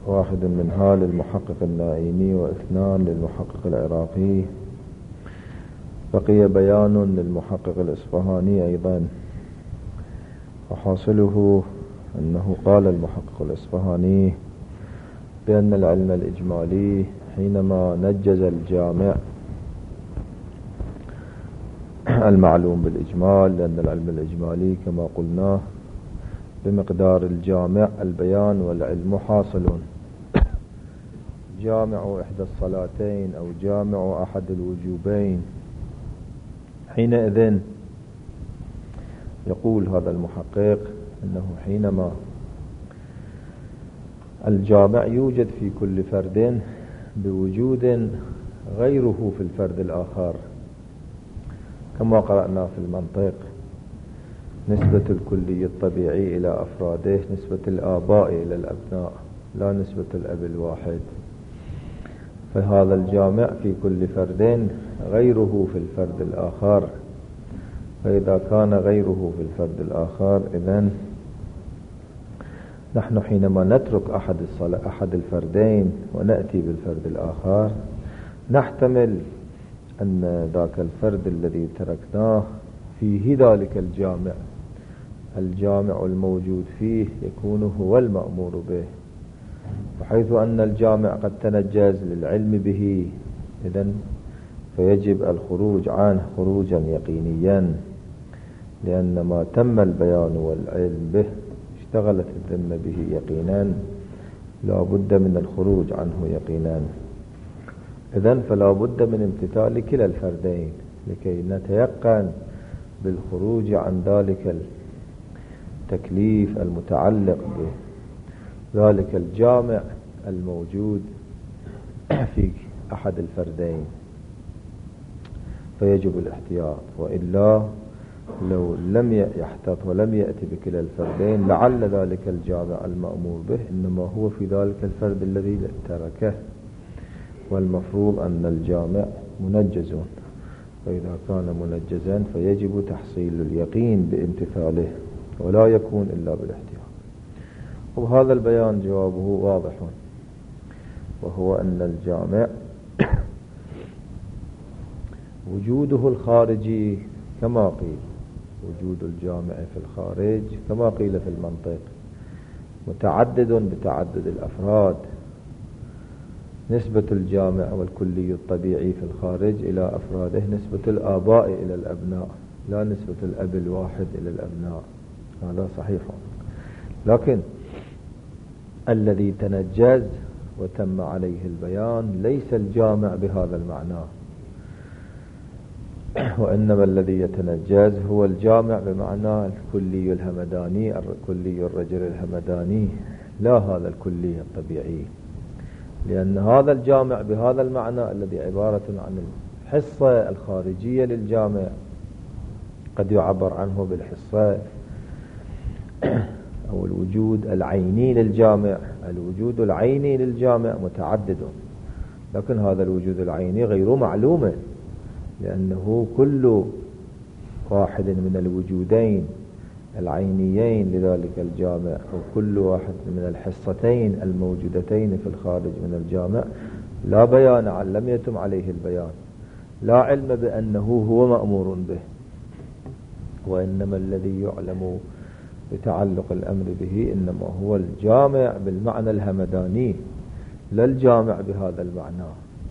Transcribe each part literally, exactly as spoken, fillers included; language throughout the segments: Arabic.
واحد منها للمحقق النائيني واثنان للمحقق العراقي. بقي بيان للمحقق الإصفهاني أيضا، وحاصله أنه قال المحقق الإصفهاني بأن العلم الإجمالي حينما نجز الجامع المعلوم بالإجمال، لأن العلم الإجمالي كما قلنا بمقدار الجامع البيان والعلم حاصلون. جامع إحدى الصلاتين أو جامع أحد الوجوبين، حينئذ يقول هذا المحقق أنه حينما الجامع يوجد في كل فرد بوجود غيره في الفرد الآخر، كما قرأنا في المنطق: نسبة الكلي الطبيعي إلى أفراده نسبة الآباء إلى الأبناء لا نسبة الأب الواحد. فهذا الجامع في كل فرد غيره في الفرد الآخر، فإذا كان غيره في الفرد الآخر إذن نحن حينما نترك أحد, أحد الفردين ونأتي بالفرد الآخر نحتمل أن ذاك الفرد الذي تركناه فيه ذلك الجامع، الجامع الموجود فيه يكون هو المأمور به، وحيث أن الجامع قد تنجز للعلم به إذن فيجب الخروج عنه خروجا يقينيا، لأن ما تم البيان والعلم به اشتغلت الذمة به يقينا، لا بد من الخروج عنه يقينا. إذن فلا بد من امتثال كلا الفردين لكي نتيقن بالخروج عن ذلك التكليف المتعلق بذلك الجامع الموجود في أحد الفردين، فيجب الاحتياط، وإلا لو لم يحتاط ولم يأتي بكلا الفردين لعل ذلك الجامع المأمور به إنما هو في ذلك الفرد الذي تركه، والمفروض أن الجامع منجز، فإذا كان منجزا فيجب تحصيل اليقين بامتثاله ولا يكون إلا بالاحتياط. وهذا البيان جوابه واضح، وهو أن الجامع وجوده الخارجي كما قيل، وجود الجامع في الخارج كما قيل في المنطق متعدد بتعدد الأفراد، نسبة الجامع والكلي الطبيعي في الخارج إلى أفراده نسبة الآباء إلى الأبناء لا نسبة الأب الواحد إلى الأبناء، هذا صحيح. لكن الذي تنجز وتم عليه البيان ليس الجامع بهذا المعنى، وإنما الذي يتنجز هو الجامع بمعنى الكلي الهمداني، الكلي الرجل الهمداني، لا هذا الكلي الطبيعي، لأن هذا الجامع بهذا المعنى الذي عبارة عن الحصة الخارجية للجامع قد يعبر عنه بالحصة أو الوجود العيني للجامع. الوجود العيني للجامع متعدد، لكن هذا الوجود العيني غير معلوم، لأنه كل واحد من الوجودين العينيين لذلك الجامع وكل واحد من الحصتين الموجودتين في الخارج من الجامع لا بيان عن لم يتم عليه البيان، لا علم بأنه هو مأمور به، وإنما الذي يعلم بتعلق الأمر به إنما هو الجامع بالمعنى الهمداني لا الجامع بهذا المعنى.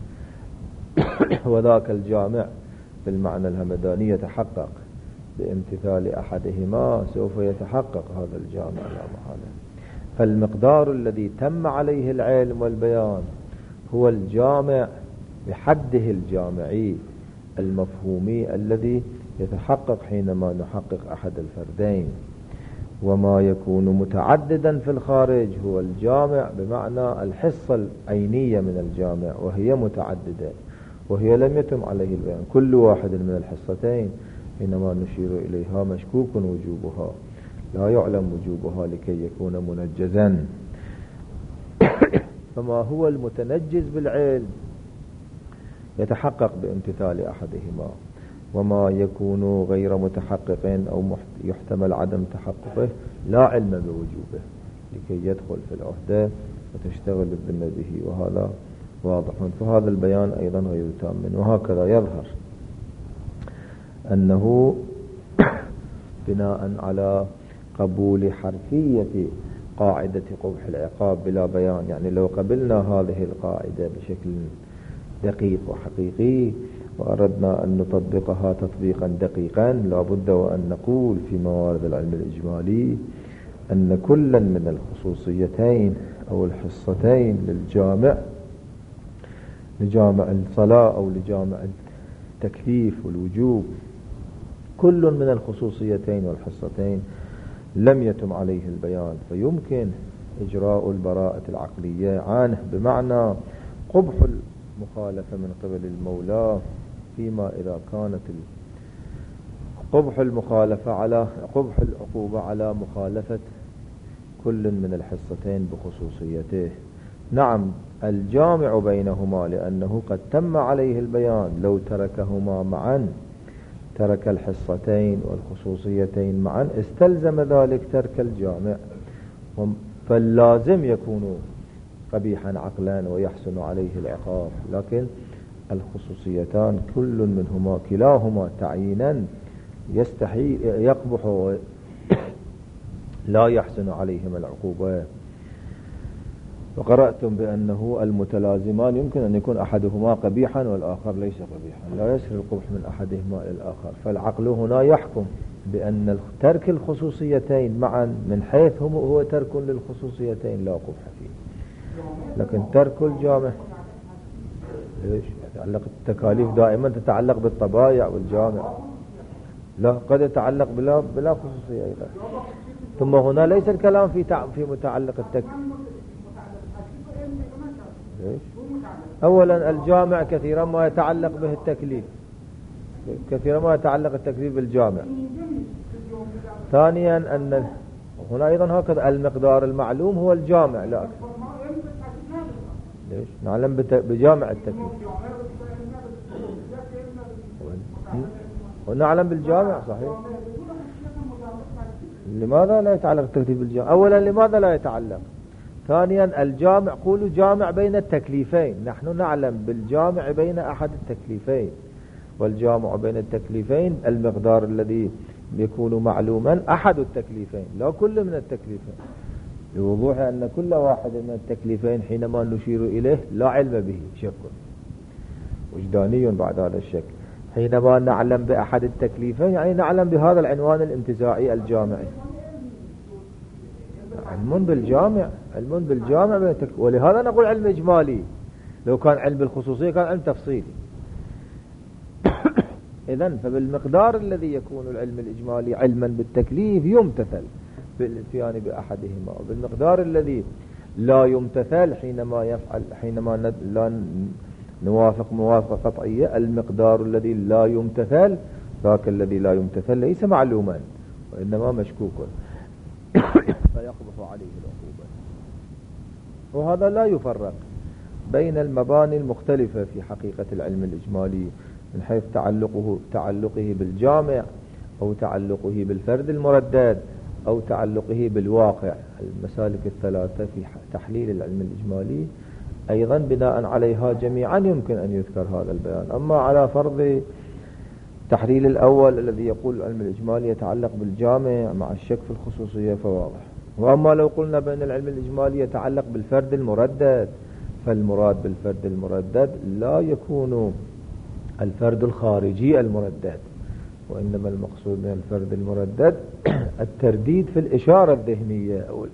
وذاك الجامع بالمعنى الهمداني يتحقق بامتثال أحدهما، سوف يتحقق هذا الجامع لا محالة. فالمقدار الذي تم عليه العلم والبيان هو الجامع بحده الجامعي المفهومي الذي يتحقق حينما نحقق أحد الفردين، وما يكون متعددا في الخارج هو الجامع بمعنى الحصة العينية من الجامع، وهي متعددة وهي لم يتم عليه البيان. كل واحد من الحصتين حينما نشير إليها مشكوك وجوبها، لا يعلم وجوبها لكي يكون منجزا. فما هو المتنجز بالعلم يتحقق بامتثال أحدهما، وما يكون غير متحقق أو يحتمل عدم تحققه لا علم بوجوبه لكي يدخل في العهدة وتشتغل الذمة به، وهذا واضح. فهذا البيان أيضا غير تام. وهكذا يظهر أنه بناء على قبول حرفية قاعدة قبح العقاب بلا بيان، يعني لو قبلنا هذه القاعدة بشكل دقيق وحقيقي وأردنا أن نطبقها تطبيقا دقيقا، لابد وأن نقول في موارد العلم الإجمالي أن كلا من الخصوصيتين أو الحصتين للجامع، لجامع الصلاة أو لجامع التكليف والوجوب، كل من الخصوصيتين والحصتين لم يتم عليه البيان، فيمكن إجراء البراءة العقلية عنه، بمعنى قبح المخالفة من قبل المولى فيما إذا كانت قبح المخالفة على قبح العقوبة على مخالفة كل من الحصتين بخصوصيته. نعم الجامع بينهما لأنه قد تم عليه البيان، لو تركهما معا، ترك الحصتين والخصوصيتين معا، استلزم ذلك ترك الجامع، فاللازم يكون قبيحا عقلا ويحسن عليه العقاب. لكن الخصوصيتان كل منهما كلاهما تعيينا يستحي يقبح لا يحسن عليهما العقوبة. وقرأتم بأنه المتلازمان يمكن أن يكون أحدهما قبيحا والآخر ليس قبيحا، لا يسهل القبح من أحدهما إلى الآخر. فالعقل هنا يحكم بأن ترك الخصوصيتين معا من حيث هو ترك للخصوصيتين لا قبح فيه، لكن ترك الجامع ليش يتعلق التكاليف دائما تتعلق بالطبائع والجامع، لا قد يتعلق بلا بلا خصوصية أيضا. ثم هنا ليس الكلام في في متعلق التكليف. ليش؟ أولا الجامع كثيرا ما يتعلق به التكليف، كثيرا ما يتعلق التكليف بالجامع. ثانيا أن هنا أيضا هكذا المقدار المعلوم هو الجامع لا أكثر. ليش؟ نعلم بجامع التكليف ونعلم بالجامع صحيح. لماذا لا يتعلق التكليف بالجامع؟ أولا لماذا لا يتعلق؟ ثانيا الجامع قولوا جامع بين التكليفين، نحن نعلم بالجامع بين أحد التكليفين، والجامع بين التكليفين المقدار الذي يكون معلوما أحد التكليفين لا كل من التكليفين، لوضوح أن كل واحد من التكليفين حينما نشير إليه لا علم به شك وجداني بعد هذا الشك. حينما نعلم بأحد التكليفين يعني نعلم بهذا العنوان الانتزاعي الجامعي، علم بالجامع، علم بالجامع، ولهذا نقول علم إجمالي. لو كان علم بالخصوصية كان علم تفصيلي. إذن فبالمقدار الذي يكون العلم الإجمالي علما بالتكليف يمتثل بالاتيان بأحدهما، وبالمقدار الذي لا يمتثل حينما يفعل حينما لا نوافق موافقة قطعية، المقدار الذي لا يمتثل ذاك الذي لا يمتثل ليس معلوما وإنما مشكوكا فيقبح عليه العقوبة. وهذا لا يفرق بين المباني المختلفة في حقيقة العلم الإجمالي من حيث تعلقه تعلقه بالجامع أو تعلقه بالفرد المردد أو تعلقه بالواقع. المسالك الثلاثة في تحليل العلم الإجمالي أيضا بناء عليها جميعا يمكن أن يذكر هذا البيان. أما على فرض التحليل الأول الذي يقول العلم الإجمالي يتعلق بالجامع مع الشك في الخصوصية فواضح. وأما لو قلنا بأن العلم الإجمالي يتعلق بالفرد المردد، فالمراد بالفرد المردد لا يكون الفرد الخارجي المردد، وإنما المقصود من الفرد المردد الترديد في الإشارة الذهنية أو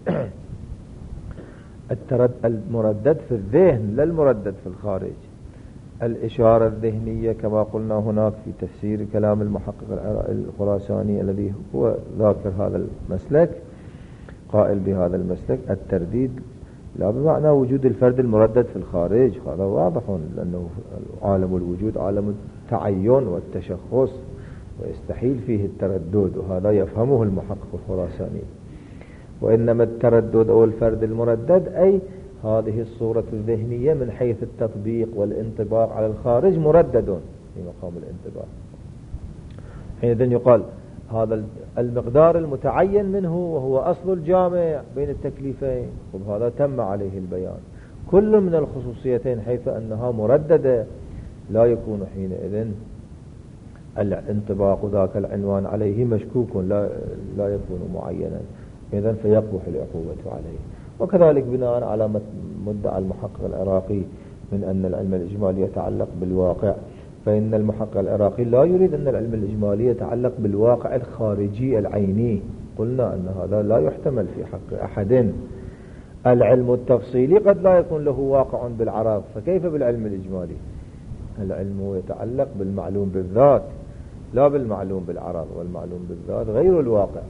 المردد في الذهن لا المردد في الخارج. الإشارة الذهنية كما قلنا هناك في تفسير كلام المحقق الخراساني الذي هو ذاكر هذا المسلك قائل بهذا المسلك، الترديد لا بمعنى وجود الفرد المردد في الخارج، هذا واضح لأنه عالم الوجود عالم التعين والتشخص ويستحيل فيه التردد، وهذا يفهمه المحقق الخراساني. وإنما التردد أو الفرد المردد أي هذه الصورة الذهنية من حيث التطبيق والانطباق على الخارج مردد في مقام الانطباق. حينئذ يقال هذا المقدار المتعين منه وهو أصل الجامع بين التكليفين، وبهذا تم عليه البيان. كل من الخصوصيتين حيث أنها مرددة لا يكون حينئذ الانطباق ذاك العنوان عليه مشكوك، لا, لا يكون معينا، إذن فيقبح العقوبة عليه. وكذلك بناء على مدعى المحقق العراقي من أن العلم الإجمالي يتعلق بالواقع، فإن المحقق العراقي لا يريد أن العلم الإجمالي يتعلق بالواقع الخارجي العيني. قلنا أن هذا لا يحتمل في حق أحد. العلم التفصيلي قد لا يكون له واقع بالعراق، فكيف بالعلم الإجمالي؟ العلم يتعلق بالمعلوم بالذات لا بالمعلوم بالعراق، والمعلوم بالذات غير الواقع.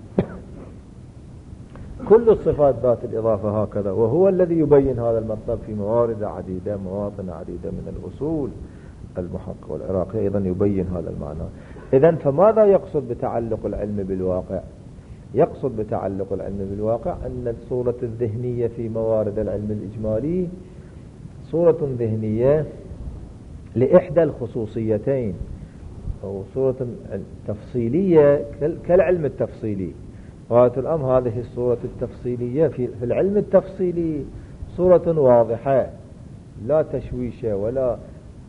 كل الصفات ذات الإضافة هكذا، وهو الذي يبين هذا المطلب في موارد عديدة مواطن عديدة من الأصول. المحقق العراقي أيضا يبين هذا المعنى. إذن فماذا يقصد بتعلق العلم بالواقع؟ يقصد بتعلق العلم بالواقع أن الصورة الذهنية في موارد العلم الإجمالي صورة ذهنية لإحدى الخصوصيتين، أو صورة تفصيلية كالعلم التفصيلي. غاية الأمر هذه الصورة التفصيلية في العلم التفصيلي صورة واضحة لا تشويش ولا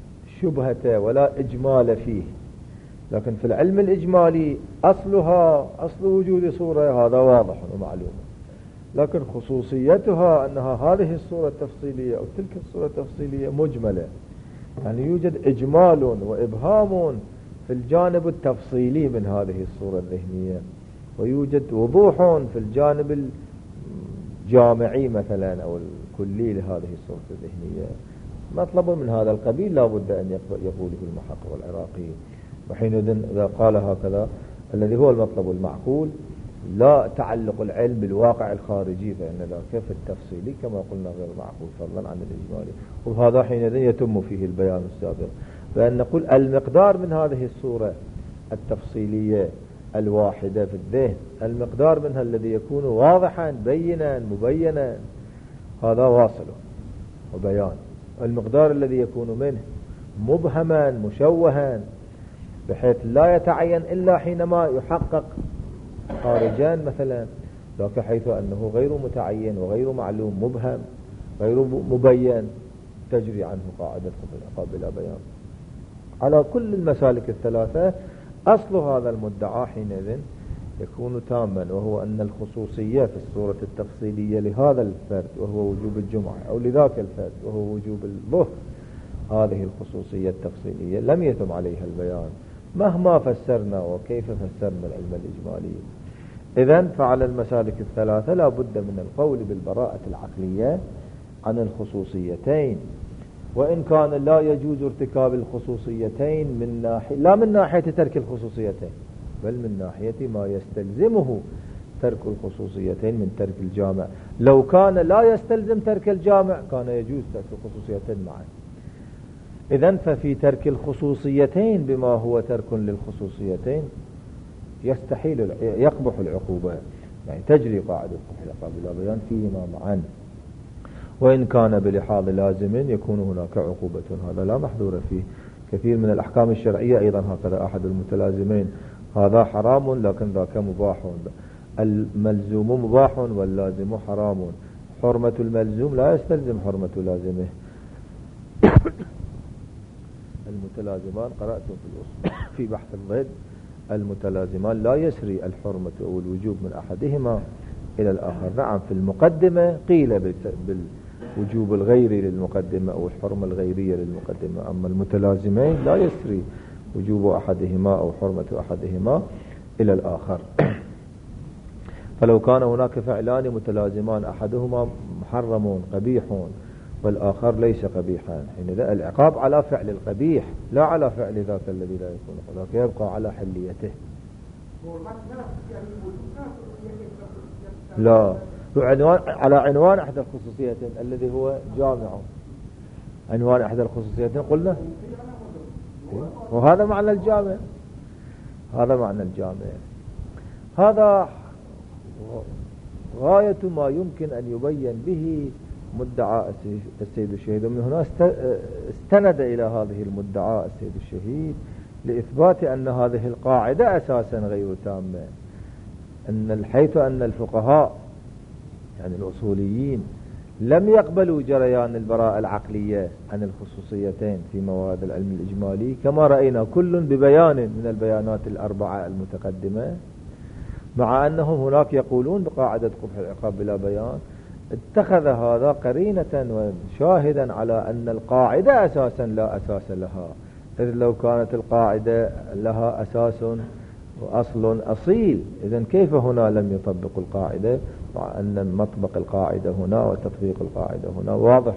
شبهة ولا إجمال فيه، لكن في العلم الإجمالي أصلها أصل وجود صورة هذا واضح ومعلوم، لكن خصوصيتها أنها هذه الصورة التفصيلية أو تلك الصورة التفصيلية مجملة، يعني يوجد إجمال وإبهام في الجانب التفصيلي من هذه الصورة الذهنية، ويوجد وضوح في الجانب الجامعي مثلا أو الكلي لهذه الصورة الذهنية. مطلب من هذا القبيل لا بد أن يقوله المحقق العراقي. وحينئذ إذا قال هكذا الذي هو المطلب المعقول لا تعلق العلم بالواقع الخارجي، فإن ذاك في التفصيلي كما قلنا غير معقول فضلا عن الإجمالي. وهذا حينئذ يتم فيه البيان السابق، فأن نقول المقدار من هذه الصورة التفصيلية الواحدة في الذهن، المقدار منها الذي يكون واضحا بينا مبينا هذا واصل وبيان. المقدار الذي يكون منه مبهما مشوها بحيث لا يتعين إلا حينما يحقق خارجا مثلا، ذاك حيث أنه غير متعين وغير معلوم مبهم غير مبين تجري عنه قاعدة العقاب بلا بيان. على كل المسالك الثلاثة أصل هذا المدعى حينئذ يكون تاما، وهو أن الخصوصية في الصورة التفصيلية لهذا الفرد وهو وجوب الجمعة، أو لذاك الفرد وهو وجوب الظهر، هذه الخصوصية التفصيلية لم يتم عليها البيان مهما فسرنا وكيف فسرنا العلم الإجمالي. إذن فعلى المسالك الثلاثة لا بد من القول بالبراءة العقلية عن الخصوصيتين، وإن كان لا يجوز ارتكاب الخصوصيتين من ناحية لا من ناحية ترك الخصوصيتين، بل من ناحية ما يستلزمه ترك الخصوصيتين من ترك الجامع. لو كان لا يستلزم ترك الجامع كان يجوز ترك الخصوصيتين معا. إذن ففي ترك الخصوصيتين بما هو ترك للخصوصيتين يستحيل يقبح العقوبة، يعني تجري قاعدة العقاب بلا بيان فيهما معا. وإن كان بلحاظ لازم يكون هناك عقوبة، هذا لا محذور فيه. كثير من الأحكام الشرعية أيضا هكذا، أحد المتلازمين هذا حرام لكن ذاك مباح، الملزوم مباح واللازم حرام، حرمة الملزوم لا يستلزم حرمة لازمه. المتلازمان قرأت في الأصول في بحث الضد، المتلازمان لا يسري الحرمة أو الوجوب من أحدهما إلى الآخر. نعم في المقدمة قيل بالوجوب الغيري للمقدمة أو الحرمة الغيرية للمقدمة، أما المتلازمين لا يسري وجوب أحدهما أو حرمة أحدهما إلى الآخر. فلو كان هناك فعلان متلازمان أحدهما محرم قبيح والآخر ليس قبيحا، حين العقاب على فعل القبيح لا على فعل ذاك الذي لا يكون قبيح، يبقى على حليته. لا عنوان على عنوان أحد الخصوصيتين الذي هو جامع، عنوان أحد الخصوصيتين قلنا، وهذا معنى الجامع، هذا معنى الجامع. هذا غاية ما يمكن أن يبين به مدعى السيد الشهيد، ومن هنا استند إلى هذه المدعى السيد الشهيد لإثبات أن هذه القاعدة أساسا غير تامة، أن حيث أن الفقهاء يعني الأصوليين لم يقبلوا جريان البراءة العقلية عن الخصوصيتين في موارد العلم الإجمالي، كما رأينا كل ببيان من البيانات الأربعة المتقدمة، مع أنهم هناك يقولون بقاعدة قبح العقاب بلا بيان. اتخذ هذا قرينة وشاهدا على أن القاعدة أساسا لا أساس لها، إذ لو كانت القاعدة لها أساس وأصل أصيل، إذن كيف هنا لم يطبق القاعدة، مع أن مطبق القاعدة هنا وتطبيق القاعدة هنا واضح.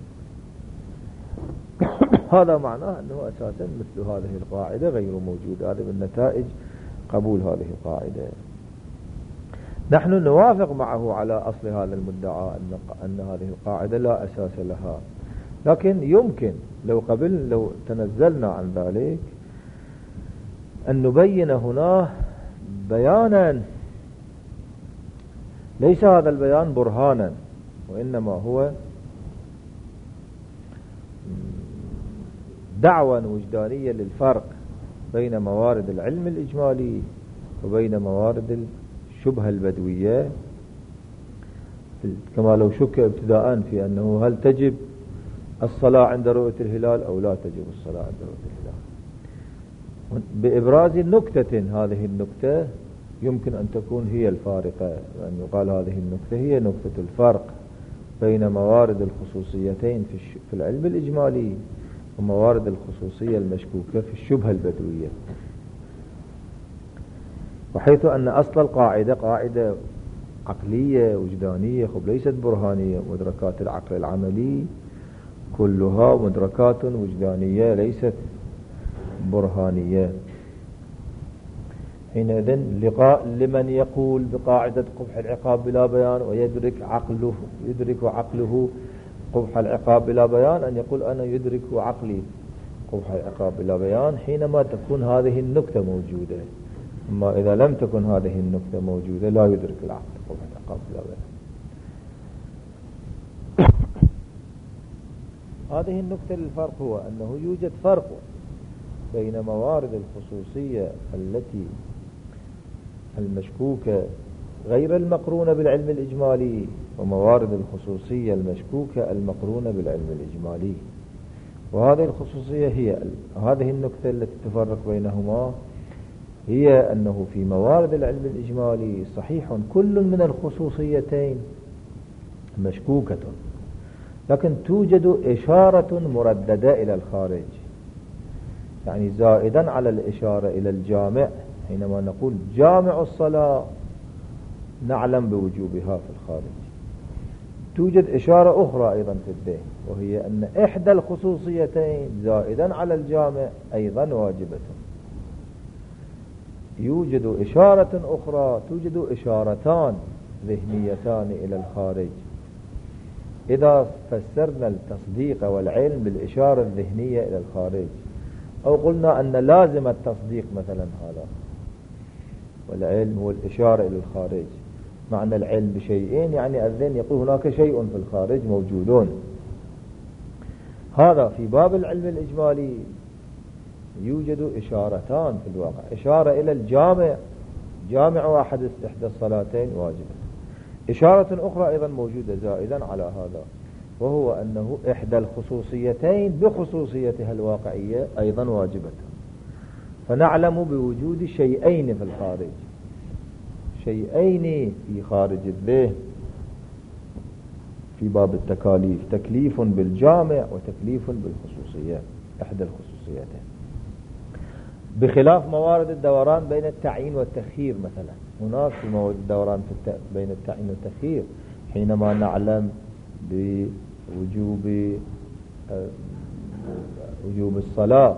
هذا معناه أنه أساسا مثل هذه القاعدة غير موجود. هذه من نتائج قبول هذه القاعدة. نحن نوافق معه على أصل هذا المدعى أن هذه القاعدة لا أساس لها، لكن يمكن لو قبل لو تنزلنا عن ذلك أن نبين هنا بيانا ليس هذا البيان برهانا، وإنما هو دعوى وجدانية للفرق بين موارد العلم الإجمالي وبين موارد الشبهة البدوية، كما لو شك ابتداء في أنه هل تجب الصلاة عند رؤية الهلال أو لا تجب الصلاة عند رؤية الهلال، بإبراز نكتة. هذه النكتة يمكن أن تكون هي الفارقة، أن يقال هذه النكتة هي نكتة الفرق بين موارد الخصوصيتين في العلم الإجمالي وموارد الخصوصية المشكوكة في الشبهة البدوية، وحيث أن أصل القاعدة قاعدة عقلية وجدانية، خب ليست برهانية. مدركات العقل العملي كلها مدركات وجدانية ليست برهانية. حينئذ لقاء لمن يقول بقاعدة قبح العقاب بلا بيان ويدرك عقله يدرك عقله قبح العقاب بلا بيان، أن يقول أنا يدرك عقلي قبح العقاب بلا بيان حينما تكون هذه النكتة موجودة. أما إذا لم تكن هذه النكتة موجودة لا يدرك العقل قبح العقاب بلا بيان. هذه النكتة للفرق هو أنه يوجد فرق بين موارد الخصوصية التي المشكوكة غير المقرونة بالعلم الإجمالي وموارد الخصوصية المشكوكة المقرونة بالعلم الإجمالي. وهذه الخصوصية هي هذه النكتة التي تفرق بينهما، هي أنه في موارد العلم الإجمالي صحيح كل من الخصوصيتين مشكوكة، لكن توجد إشارة مرددة إلى الخارج، يعني زائدا على الإشارة إلى الجامع. حينما نقول جامع الصلاة نعلم بوجوبها في الخارج، توجد إشارة أخرى أيضا في الذهن، وهي أن إحدى الخصوصيتين زائدا على الجامع أيضا واجبة. يوجد إشارة أخرى، توجد إشارتان ذهنيتان إلى الخارج. إذا فسرنا التصديق والعلم بالإشارة الذهنية إلى الخارج، أو قلنا أن لازم التصديق مثلا هذا، والعلم هو الإشارة إلى الخارج، معنى العلم بشيئين يعني الذهن يقول هناك شيء في الخارج موجودون. هذا في باب العلم الإجمالي يوجد إشارتان في الواقع، إشارة إلى الجامع، جامع واحد إحدى الصلاتين واجبة، إشارة أخرى أيضا موجودة زائدا على هذا، وهو أنه إحدى الخصوصيتين بخصوصيتها الواقعية أيضا واجبة. فنعلم بوجود شيئين في الخارج، شيئين في خارج الذهن في باب التكاليف، تكليف بالجامع وتكليف بالخصوصية إحدى الخصوصيتين، بخلاف موارد الدوران بين التعيين والتخيير. مثلا هناك في موارد الدوران في الت... بين التعيين والتخيير حينما نعلم بوجوب وجوب الصلاة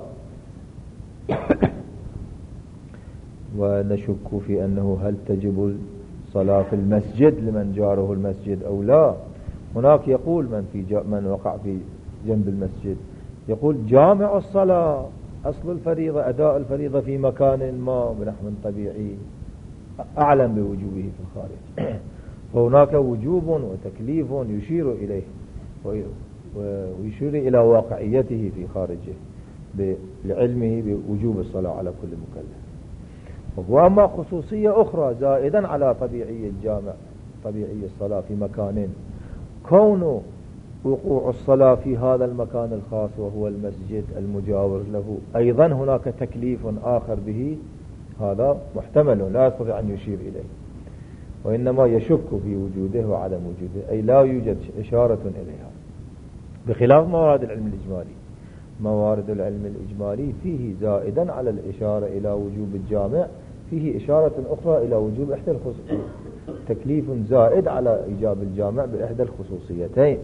ونشك في أنه هل تجب الصلاة في المسجد لمن جاره المسجد أو لا. هناك يقول من في جا من وقع في جنب المسجد يقول جامع الصلاة أصل الفريضة أداء الفريضة في مكان ما بنحو طبيعي أعلم بوجوبه في الخارج. فهناك وجوب وتكليف يشير إليه ويشير إلى واقعيته في خارجه. لعلمه بوجوب الصلاة على كل مكلف. وأما خصوصية أخرى زائدا على طبيعي الجامع، طبيعي الصلاة في مكان، كون وقوع الصلاة في هذا المكان الخاص وهو المسجد المجاور له أيضا هناك تكليف آخر به، هذا محتمل لا يستطيع أن يشير إليه، وإنما يشك في وجوده وعدم وجوده، أي لا يوجد إشارة إليها، بخلاف موارد العلم الإجمالي. موارد العلم الإجمالي فيه زائدا على الإشارة إلى وجوب الجامع فيه إشارة أخرى إلى وجوب إحدى الخصوصيتين، تكليف زائد على إيجاب الجامع بإحدى الخصوصيتين.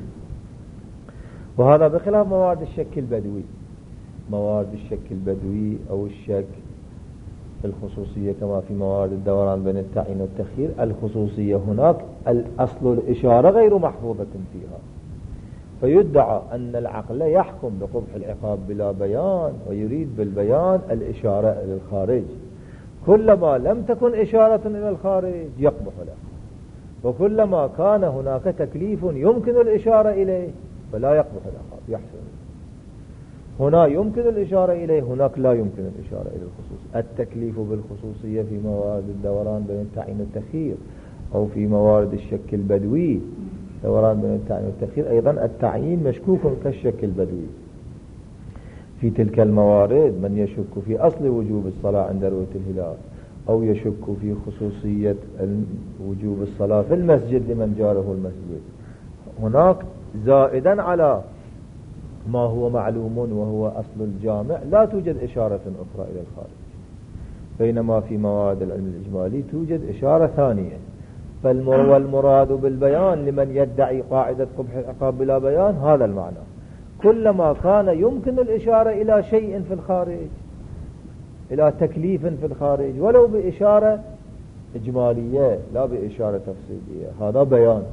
وهذا بخلاف موارد الشك البدوي. موارد الشك البدوي أو الشك الخصوصية كما في موارد الدوران بين التعيين والتخيير، الخصوصية هناك الأصل الإشارة غير محفوظة فيها، فيدعى أن العقل يحكم بقبح العقاب بلا بيان ويريد بالبيان الإشارة إلى الخارج. كلما لم تكن إشارة إلى الخارج يقبح العقاب، وكلما كان هناك تكليف يمكن الإشارة إليه فلا يقبح العقاب، يحسن. هنا يمكن الإشارة إليه، هناك لا يمكن الإشارة إلى الخصوص. التكليف بالخصوصية في موارد الدوران بين التعيين والتخيير أو في موارد الشك البدوي، دوران بين التعيين والتخيير أيضا التعيين مشكوك كالشك البدوي. في تلك الموارد من يشك في أصل وجوب الصلاة عند رؤية الهلال، أو يشك في خصوصية وجوب الصلاة في المسجد لمن جاره المسجد، هناك زائدا على ما هو معلوم وهو أصل الجامع لا توجد إشارة أخرى إلى الخارج، بينما في موارد العلم الإجمالي توجد إشارة ثانية. والمراد بالبيان لمن يدعي قاعدة قبح العقاب بلا بيان هذا المعنى، كلما كان يمكن الإشارة إلى شيء في الخارج، إلى تكليف في الخارج ولو بإشارة إجمالية لا بإشارة تفصيلية، هذا بيان.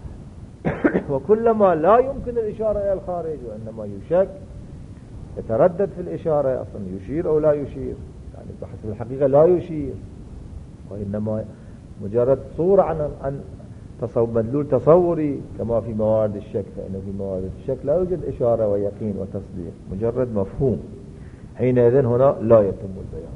وكلما لا يمكن الإشارة إلى الخارج وإنما يشك يتردد في الإشارة، أصلا يشير أو لا يشير، يعني بحسب الحقيقة لا يشير، وإنما مجرد صورة عن عن تصور مدلول تصوري كما في موارد الشك، فإنه في موارد الشك لا يوجد إشارة ويقين وتصديق، مجرد مفهوم، حينئذ هنا لا يتم البيان.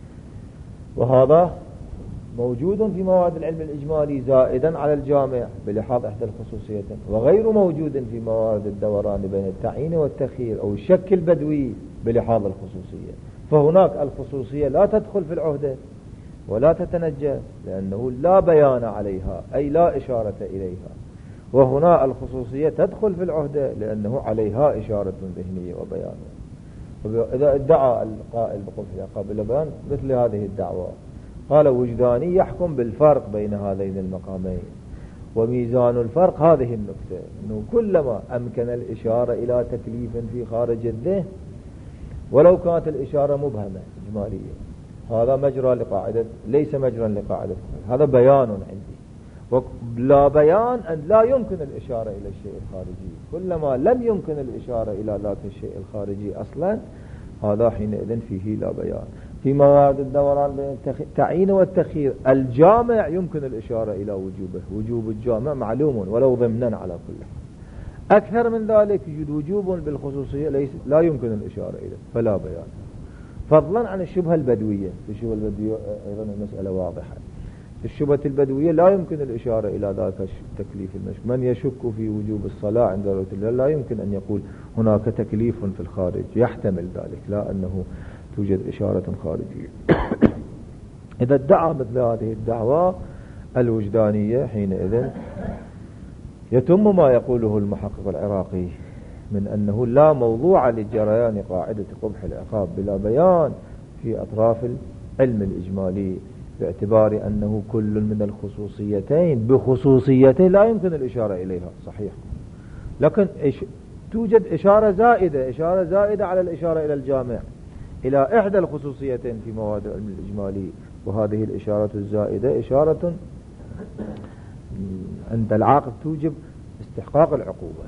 وهذا موجود في موارد العلم الإجمالي زائدا على الجامع بلحاظ إحدى الخصوصيتين، وغير موجود في موارد الدوران بين التعيين والتخيير أو الشك البدوي بلحاظ الخصوصية. فهناك الخصوصية لا تدخل في العهدة ولا تتنجس لأنه لا بيان عليها، أي لا إشارة إليها، وهنا الخصوصية تدخل في العهدة لأنه عليها إشارة ذهنية وبيان. إذا ادعى القائل بقبح العقاب بلا بيان مثل هذه الدعوة، قال وجداني يحكم بالفرق بين هذين المقامين، وميزان الفرق هذه النكتة، أنه كلما أمكن الإشارة إلى تكليف في خارج الذهن ولو كانت الإشارة مبهمة إجمالية، هذا مجرى لقاعدة، ليس مجرى لقاعدة، هذا بيان عندي. ولا بيان أن لا يمكن الإشارة إلى الشيء الخارجي، كلما لم يمكن الإشارة إلى ذاك الشيء الخارجي أصلا هذا حينئذ فيه لا بيان. في موارد الدوران بين التعيين والتخيير الجامع يمكن الإشارة إلى وجوبه، وجوب الجامع معلوم ولو ضمنا على كل حال. أكثر من ذلك يوجد وجوب بالخصوصية ليس لا يمكن الإشارة إليه فلا بيان، فضلا عن الشبهة البدوية. في الشبهة البدوية أيضا المسألة واضحة، في الشبهة البدوية لا يمكن الإشارة إلى ذاك التكليف المشك. من يشك في وجوب الصلاة عند رؤية الهلال لا يمكن أن يقول هناك تكليف في الخارج، يحتمل ذلك، لا أنه توجد إشارة خارجية. إذا ادعى مثل هذه الدعوة الوجدانية حينئذ يتم ما يقوله المحقق العراقي من أنه لا موضوع لجريان قاعدة قبح العقاب بلا بيان في أطراف العلم الإجمالي، باعتبار أنه كل من الخصوصيتين بخصوصيته لا يمكن الإشارة إليها، صحيح، لكن إش... توجد إشارة زائدة، إشارة زائدة على الإشارة إلى الجامع، إلى إحدى الخصوصيتين في مواد العلم الإجمالي، وهذه الإشارة الزائدة إشارة عند العاقل توجب استحقاق العقوبة.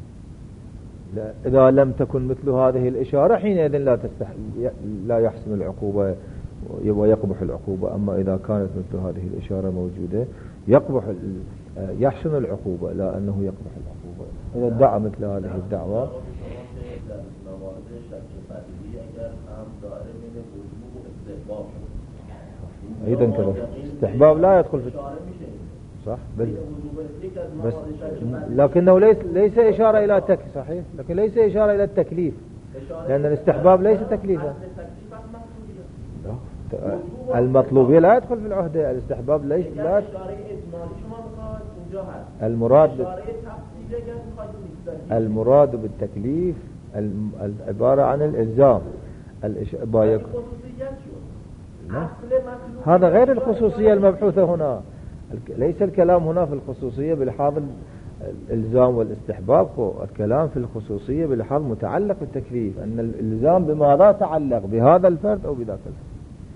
إذا لم تكن مثل هذه الإشارة حينئذ لا تستح... لا يحسم العقوبة ويقبح العقوبة. أما إذا كانت مثل هذه الإشارة موجودة يقبح يحسن العقوبة لا أنه يقبح العقوبة. إذا ادعى مثل هذه الدعوة مورد شک بدیهی اگر هم دائره بین وجوب و استحباب شد ايضا كذا استحباب لا يدخل في صح بل بس لكنه ليس ليس إشارة إلى تك صحيح لكن ليس إشارة إلى التكليف لأن الاستحباب ليس تكليفا المطلوبية لا يدخل في العهدة الاستحباب ليس لا المراد المراد بالتكليف العبارة عن الإلزام الإشبايك هذا غير الخصوصية المبحوثة هنا ليس الكلام هنا في الخصوصية بلحاظ الإلزام والاستحباب الكلام في الخصوصية بلحاظ متعلق بالتكليف أن الإلزام بماذا تعلق بهذا الفرد أو بذاك الفرد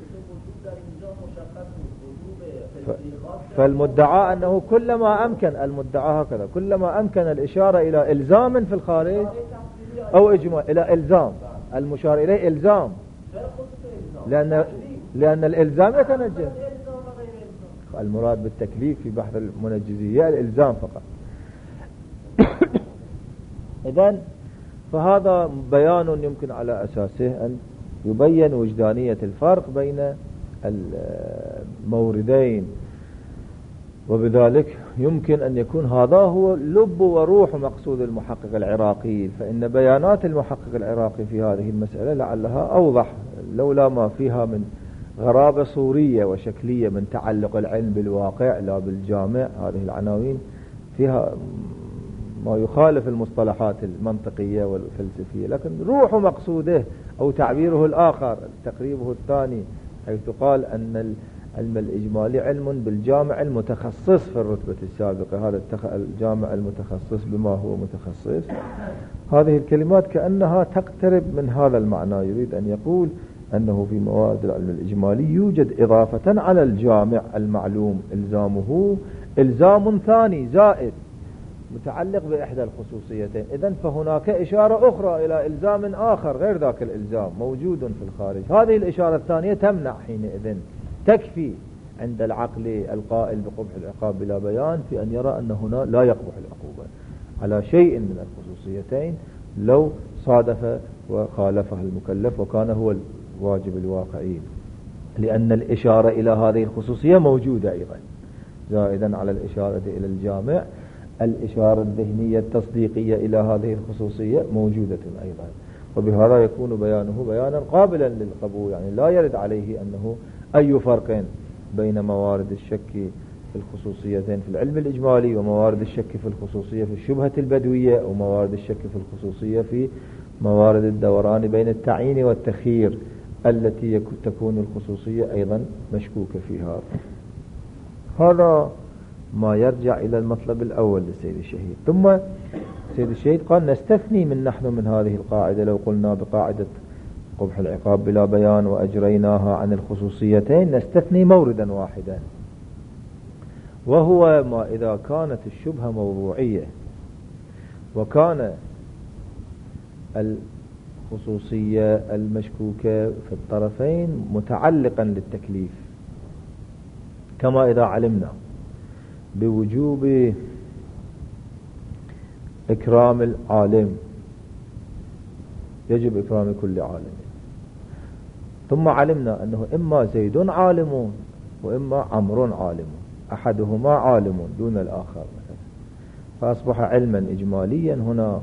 فالمدعى أنه كلما أمكن المدعى هكذا كلما أمكن الإشارة إلى إلزام في الخارج أو إجماع إلى إلزام المشار إليه إلزام لأن لأن الإلزام يتنجز المراد بالتكليف في بحث المنجزية الإلزام فقط إذن فهذا بيان يمكن على أساسه أن يبين وجدانية الفرق بين الموردين وبذلك يمكن أن يكون هذا هو لب وروح مقصود المحقق العراقي فإن بيانات المحقق العراقي في هذه المسألة لعلها أوضح لولا ما فيها من غرابة صورية وشكلية من تعلق العلم بالواقع لا بالجامع هذه العناوين فيها ما يخالف المصطلحات المنطقية والفلسفية لكن روح مقصوده أو تعبيره الآخر تقريبه الثاني حيث قال أن العلم الإجمالي علم بالجامع المتخصص في الرتبة السابقة هذا الجامع المتخصص بما هو متخصص هذه الكلمات كأنها تقترب من هذا المعنى يريد أن يقول أنه في موارد العلم الإجمالي يوجد إضافة على الجامع المعلوم إلزامه إلزام ثاني زائد متعلق بإحدى الخصوصيتين إذن فهناك إشارة أخرى إلى إلزام آخر غير ذاك الإلزام موجود في الخارج هذه الإشارة الثانية تمنع حينئذ تكفي عند العقل القائل بقبح العقاب بلا بيان في أن يرى أن هنا لا يقبح العقوبة على شيء من الخصوصيتين لو صادف وخالفه المكلف وكان هو الواجب الواقعي لأن الإشارة إلى هذه الخصوصية موجودة أيضا زائدا على الإشارة إلى الجامع الإشارة الذهنية التصديقية إلى هذه الخصوصية موجودة أيضا وبهذا يكون بيانه بيانا قابلا للقبول يعني لا يرد عليه أنه أي فرق بين موارد الشك في الخصوصيتين في العلم الإجمالي وموارد الشك في الخصوصية في الشبهة البدوية وموارد الشك في الخصوصية في موارد الدوران بين التعيين والتخيير التي تكون الخصوصية أيضا مشكوكة فيها هذا ما يرجع إلى المطلب الأول للسيد الشهيد ثم السيد الشهيد قال نستثني من نحن من هذه القاعدة لو قلنا بقاعدة قبح العقاب بلا بيان وأجريناها عن الخصوصيتين نستثني موردا واحدا وهو ما إذا كانت الشبهة موضوعية وكان الخصوصية المشكوكة في الطرفين متعلقا للتكليف كما إذا علمنا بوجوب إكرام العالم يجب إكرام كل عالم ثم علمنا أنه إما زيد عالم وإما عمرو عالم أحدهما عالم دون الآخر فأصبح علما إجماليا هنا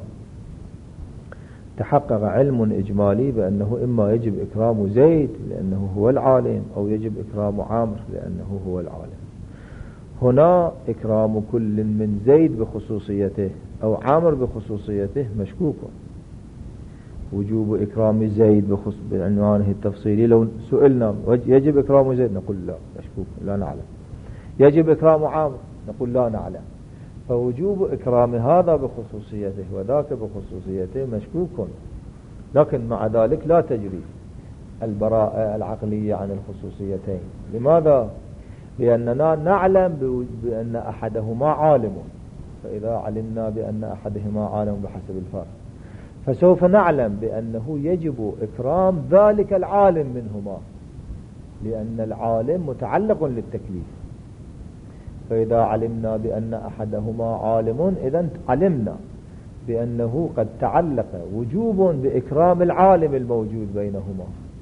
تحقق علم إجمالي بأنه إما يجب إكرام زيد لأنه هو العالم أو يجب إكرام عمرو لأنه هو العالم هنا إكرام كل من زيد بخصوصيته أو عمرو بخصوصيته مشكوك وجوب إكرام زيد بعنوانه التفصيلي لو سئلنا يجب إكرام زيد نقول لا مشكوك لا نعلم يجب إكرام عمرو نقول لا نعلم فوجوب إكرام هذا بخصوصيته وذاك بخصوصيته مشكوك لكن مع ذلك لا تجري البراءة العقلية عن الخصوصيتين لماذا؟ لأننا نعلم بأن أحدهما عالم فإذا علمنا بأن أحدهما عالم بحسب الفرق فسوف نعلم بأنه يجب إكرام ذلك العالم منهما لأن العالم متعلق للتكليف فإذا علمنا بأن أحدهما عالم إذن علمنا بأنه قد تعلق وجوب بإكرام العالم الموجود بينهما،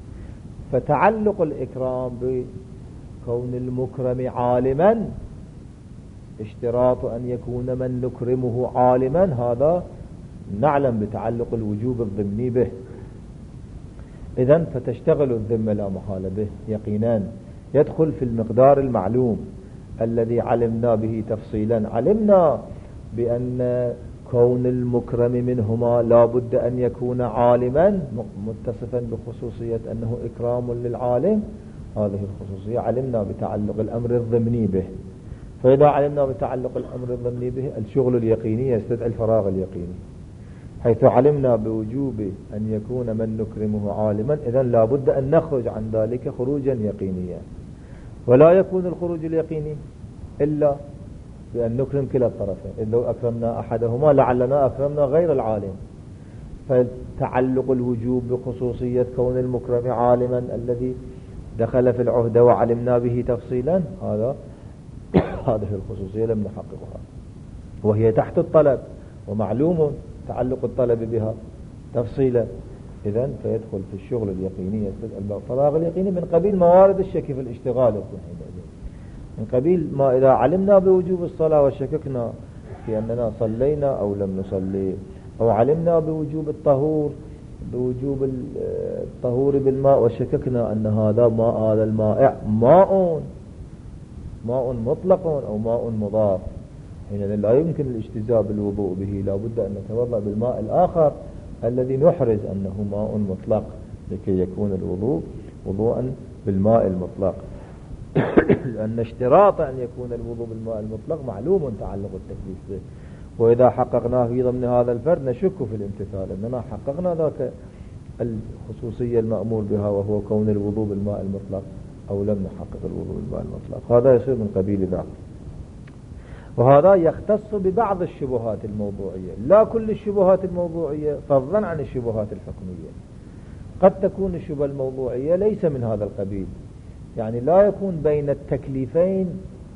فتعلق الإكرام بكون المكرم عالما اشتراط أن يكون من نكرمه عالما، هذا نعلم بتعلق الوجوب الضمني به. إذن فتشتغل الذمة لا محالة به يقينا، يدخل في المقدار المعلوم الذي علمنا به تفصيلا. علمنا بأن كون المكرم منهما لا بد أن يكون عالما متصفا بخصوصية أنه إكرام للعالم، هذه الخصوصية علمنا بتعلق الأمر الضمني به. فإذا علمنا بتعلق الأمر الضمني به الشغل اليقيني يستدعي الفراغ اليقيني، حيث علمنا بوجوب أن يكون من نكرمه عالما، إذن لا بد أن نخرج عن ذلك خروجا يقينيا، ولا يكون الخروج اليقيني إلا بأن نكرم كلا الطرفين. إذ لو أكرمنا أحدهما لعلنا أكرمنا غير العالم. فتعلق الوجوب بخصوصية كون المكرم عالما الذي دخل في العهدة وعلمنا به تفصيلا، هذا هذه الخصوصية لم نحققها، وهي تحت الطلب ومعلوم تعلق الطلب بها تفصيلا. إذن فيدخل في الشغل اليقيني الفراغ اليقيني من قبيل موارد الشك في الاشتغال، من قبيل ما إذا علمنا بوجوب الصلاة وشككنا في أننا صلينا أو لم نصلي، أو علمنا بوجوب الطهور بوجوب الطهور بالماء وشككنا أن هذا ماء هذا المائع ماء ماء مطلق أو ماء مضاف، حينئذ لا يمكن الاجتزاء بالوضوء به، لا بد أن نتوضأ بالماء الآخر الذي نحرز أنه ماء مطلق لكي يكون الوضوء وضوءا بالماء المطلق. لأن اشتراط أن يكون الوضوء بالماء المطلق معلوم تعلق التكليف به، وإذا حققناه في ضمن هذا الفرد نشك في الامتثال أننا حققنا ذاك الخصوصية المأمور بها وهو كون الوضوء بالماء المطلق أو لم نحقق الوضوء بالماء المطلق. هذا يصير من قبيل ذاك. وهذا يختص ببعض الشبهات الموضوعية، لا كل الشبهات الموضوعية، فضلا عن الشبهات الحكمية. قد تكون الشبهة الموضوعية ليس من هذا القبيل، يعني لا يكون بين التكليفين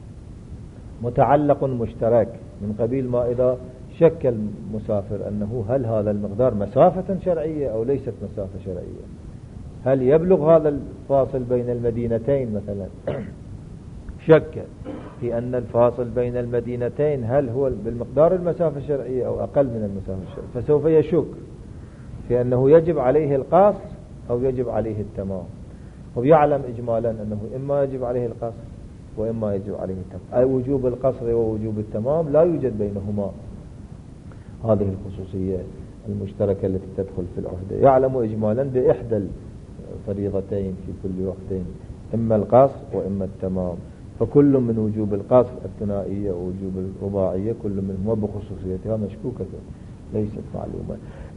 متعلق مشترك، من قبيل ما إذا شك المسافر أنه هل هذا المقدار مسافة شرعية أو ليست مسافة شرعية، هل يبلغ هذا الفاصل بين المدينتين مثلا، شك في أن الفاصل بين المدينتين هل هو بالمقدار المسافة الشرعية أو أقل من المسافة الشرعية، فسوف يشك في أنه يجب عليه القصر أو يجب عليه التمام، ويعلم إجمالا أنه إما يجب عليه القصر وإما يجب عليه التمام، أي وجوب القصر ووجوب التمام لا يوجد بينهما هذه الخصوصية المشتركة التي تدخل في العهدة. يعلم إجمالا بإحدى الفريضتين في كل وقتين، إما القصر وإما التمام، فكل من وجوب القصر الثنائية ووجوب الرباعية كل منهما بخصوصيتها مشكوكة ليست معلومة.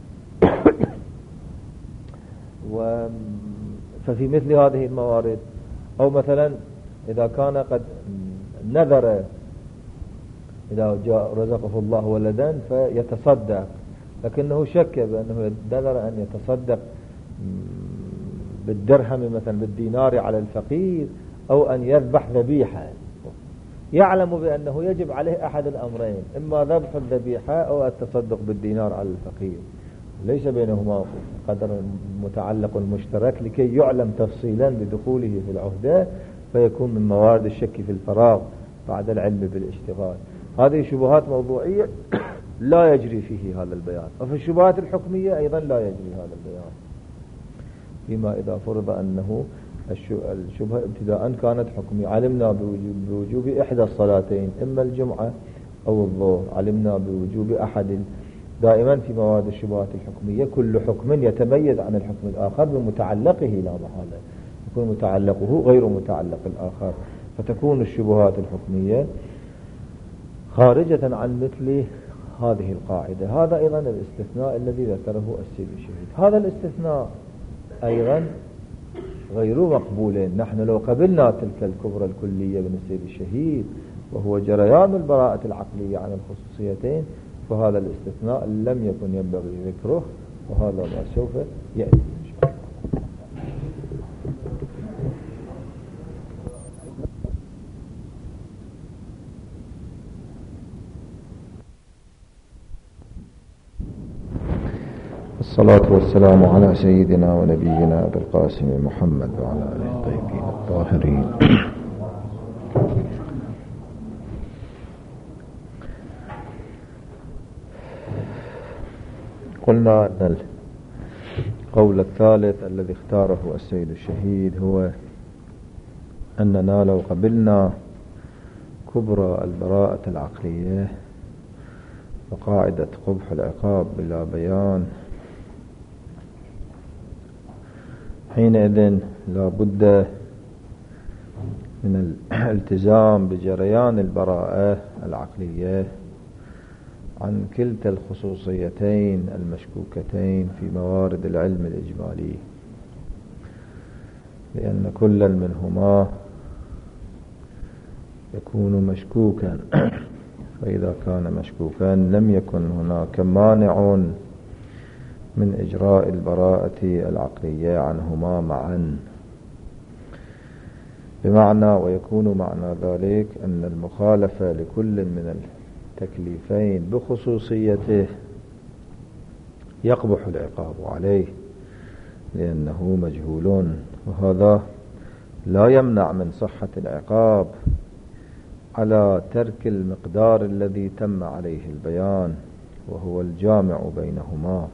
و ففي مثل هذه الموارد، أو مثلا إذا كان قد نذر إذا جاء رزقه الله ولدا فيتصدق، لكنه شك بأنه نذر أن يتصدق بالدرهم مثلا بالدينار على الفقير أو أن يذبح ذبيحة، يعلم بأنه يجب عليه أحد الأمرين، إما ذبح الذبيحة أو التصدق بالدينار على الفقير، ليس بينهما قدر متعلق مشترك لكي يعلم تفصيلا بدخوله في العهدة، فيكون من موارد الشك في الفراغ بعد العلم بالاشتغال. هذه شبهات موضوعية لا يجري فيه هذا البيان، وفي الشبهات الحكمية أيضا لا يجري هذا البيان، فيما إذا فرض أنه الشبهة ابتداء كانت حكمية. علمنا بوجوب, بوجوب إحدى الصلاتين إما الجمعة أو الظهر، علمنا بوجوب أحد. دائما في مواد الشبهات الحكمية كل حكم يتميز عن الحكم الآخر بمتعلقه لا محالة، يكون متعلقه غير متعلق الآخر، فتكون الشبهات الحكمية خارجة عن مثل هذه القاعدة. هذا أيضا الاستثناء الذي ذكره السيد الشهيد. هذا الاستثناء أيضا غير مقبول. نحن لو قبلنا تلك الكبرى الكلية من السيد الشهيد وهو جريان البراءة العقلية عن الخصوصيتين، فهذا الاستثناء لم يكن ينبغي ذكره، وهذا ما سوف يأتي إن شاء الله. الصلاة والسلام على سيدنا ونبينا بالقاسم محمد وعلى آله الطيبين الطاهرين. قلنا أن القول الثالث الذي اختاره السيد الشهيد هو أننا لو قبلنا كبرى البراءة العقلية وقاعدة قبح العقاب بلا بيان، حينئذ لا بد من الالتزام بجريان البراءة العقلية عن كلتا الخصوصيتين المشكوكتين في موارد العلم الإجمالي، لأن كل منهما يكون مشكوكا، فإذا كان مشكوكا لم يكن هناك مانع من إجراء البراءة العقلية عنهما معا، بمعنى ويكون معنى ذلك أن المخالفة لكل من التكليفين بخصوصيته يقبح العقاب عليه لأنه مجهول، وهذا لا يمنع من صحة العقاب على ترك المقدار الذي تم عليه البيان وهو الجامع بينهما،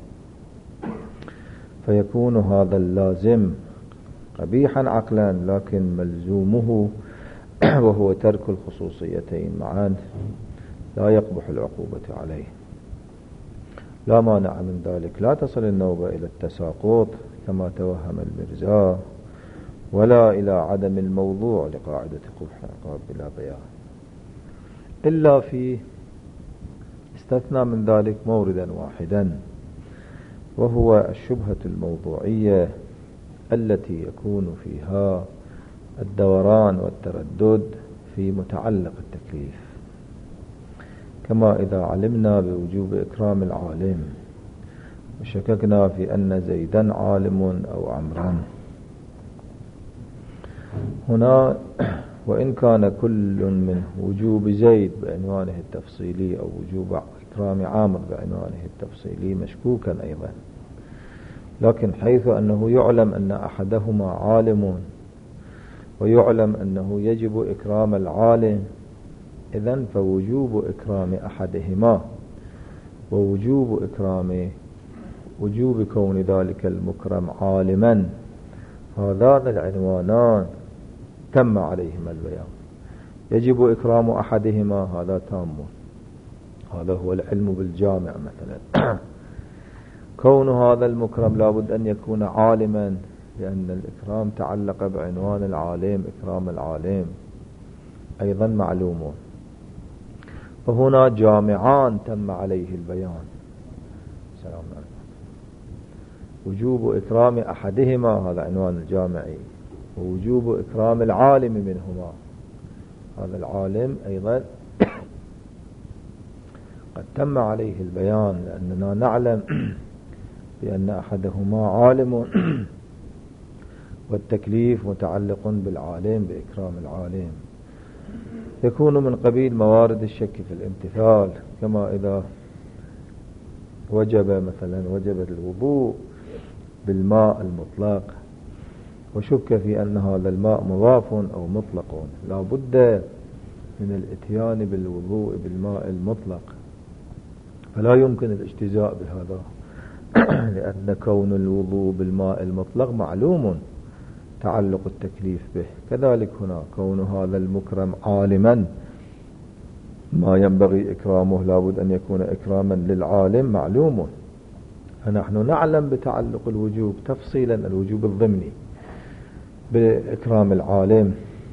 فيكون هذا اللازم قبيحا عقلا لكن ملزومه وهو ترك الخصوصيتين معا لا يقبح العقوبة عليه. لا مانع من ذلك، لا تصل النوبة إلى التساقط كما توهم المرزا، ولا إلى عدم الموضوع لقاعدة قبح العقاب بلا بيان، إلا في استثنى من ذلك موردا واحدا، وهو الشبهة الموضوعية التي يكون فيها الدوران والتردد في متعلق التكليف، كما إذا علمنا بوجوب إكرام العالم وشككنا في أن زيدا عالم أو عمرا، هنا وإن كان كل من وجوب زيد بعنوانه التفصيلي أو وجوب إكرام عامر بعنوانه التفصيلي مشكوكا أيضا، لكن حيث أنه يعلم أن أحدهما عالم ويعلم أنه يجب إكرام العالم، إذن فوجوب إكرام أحدهما ووجوب إكرام وجوب كون ذلك المكرم عالما، هذان العنوانان تم عليهما البيان. يجب إكرام أحدهما هذا تام، هذا هو العلم بالجامع مثلا. كون هذا المكرم لابد أن يكون عالما، لأن الإكرام تعلق بعنوان العالم، إكرام العالم أيضا معلوم، فهنا جامعان تم عليه البيان. سلام عليكم. وجوب إكرام أحدهما هذا عنوان الجامعي، ووجوب إكرام العالم منهما هذا العالم أيضا قد تم عليه البيان، لأننا نعلم بأن أحدهما عالم والتكليف متعلق بالعالم بإكرام العالم، يكون من قبيل موارد الشك في الامتثال، كما إذا وجب مثلا وجب الوضوء بالماء المطلق وشك في أن هذا الماء مضاف أو مطلق، لا بد من الاتيان بالوضوء بالماء المطلق، فلا يمكن الاجتزاء بهذا لأن كون الوضوء بالماء المطلق معلوم تعلق التكليف به. كذلك هنا كون هذا المكرم عالما ما ينبغي إكرامه لابد أن يكون إكراما للعالم معلوم، فنحن نعلم بتعلق الوجوب تفصيلا الوجوب الضمني بإكرام العالم،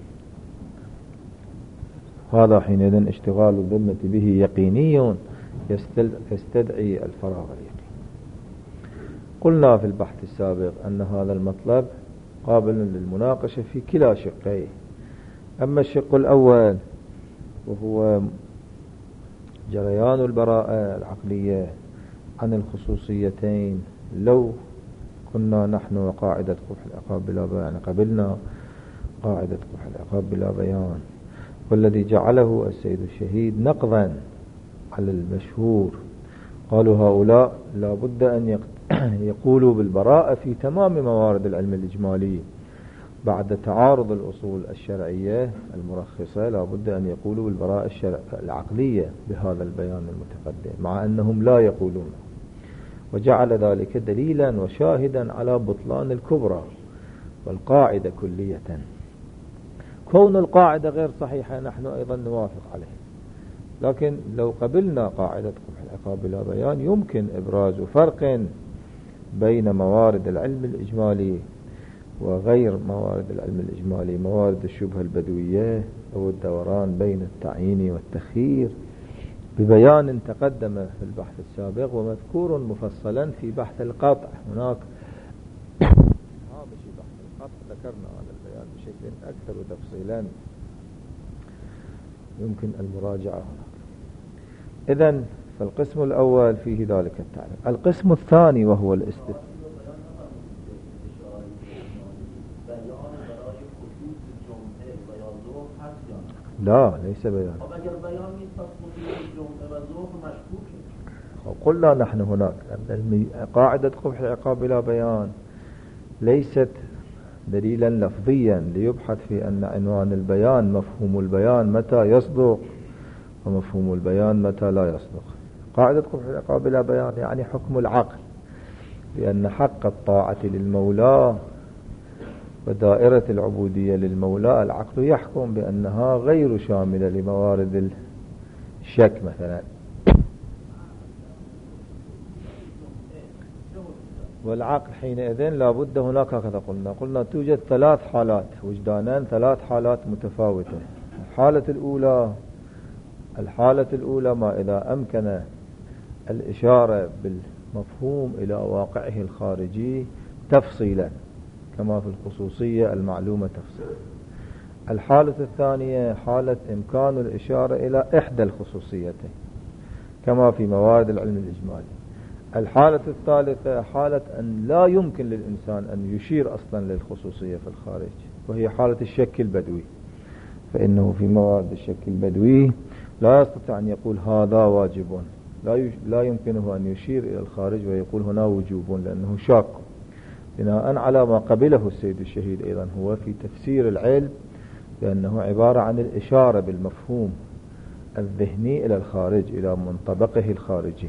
هذا حينئذ اشتغال الذمة به يقيني يستدعي الفراغ اليقين. قلنا في البحث السابق أن هذا المطلب قابل للمناقشة في كلا شقيه، أما الشق الأول وهو جريان البراءة العقلية عن الخصوصيتين، لو كنا نحن وقاعدة قبح العقاب بلا بيان قبلنا قاعدة قبح العقاب بلا بيان، والذي جعله السيد الشهيد نقضا على المشهور، قالوا هؤلاء لا بد أن يقول بالبراءة في تمام موارد العلم الإجمالي بعد تعارض الأصول الشرعية المرخصة، لا بد أن يقولوا بالبراءة العقلية بهذا البيان المتقدم، مع أنهم لا يقولون، وجعل ذلك دليلا وشاهدا على بطلان الكبرى والقاعدة كلية. كون القاعدة غير صحيحة نحن أيضا نوافق عليه، لكن لو قبلنا قاعدة قبح العقاب بلا بيان يمكن إبراز فرق بين موارد العلم الإجمالي وغير موارد العلم الإجمالي، موارد الشبهة البدوية أو الدوران بين التعيين والتخيير، ببيان تقدم في البحث السابق ومذكور مفصلا في بحث القطع. هناك هامش بحث القطع ذكرنا هذا البيان بشكل أكثر تفصيلا، يمكن المراجعة هناك. إذن فالقسم الأول فيه ذلك التعريف. القسم الثاني وهو الاستثناء. لا ليس بيان. قلنا نحن هناك أن قاعدة قبح العقاب بلا بيان ليست دليلا لفظيا ليبحث في أن عنوان البيان مفهوم البيان متى يصدق ومفهوم البيان متى لا يصدق. قاعدة قبح العقاب بلا بيان يعني حكم العقل بأن حق الطاعة للمولى ودائرة العبودية للمولى العقل يحكم بأنها غير شاملة لموارد الشك مثلا. والعقل حينئذ لابد هناك هكذا قلنا قلنا توجد ثلاث حالات وجدانان، ثلاث حالات متفاوتة. الحالة الأولى الحالة الأولى ما إذا أمكن الإشارة بالمفهوم إلى واقعه الخارجي تفصيلا كما في الخصوصية المعلومة تفصيلا. الحالة الثانية حالة إمكان الإشارة إلى إحدى الخصوصيتين كما في موارد العلم الإجمالي. الحالة الثالثة حالة أن لا يمكن للإنسان أن يشير أصلا للخصوصية في الخارج، وهي حالة الشك البدوي، فإنه في موارد الشك البدوي لا يستطيع أن يقول هذا واجب، لا لا يمكنه أن يشير إلى الخارج ويقول هنا وجوب لأنه شاك، بناء على ما قبله السيد الشهيد أيضا هو في تفسير العلم لأنه عبارة عن الإشارة بالمفهوم الذهني إلى الخارج إلى منطبقه الخارجي.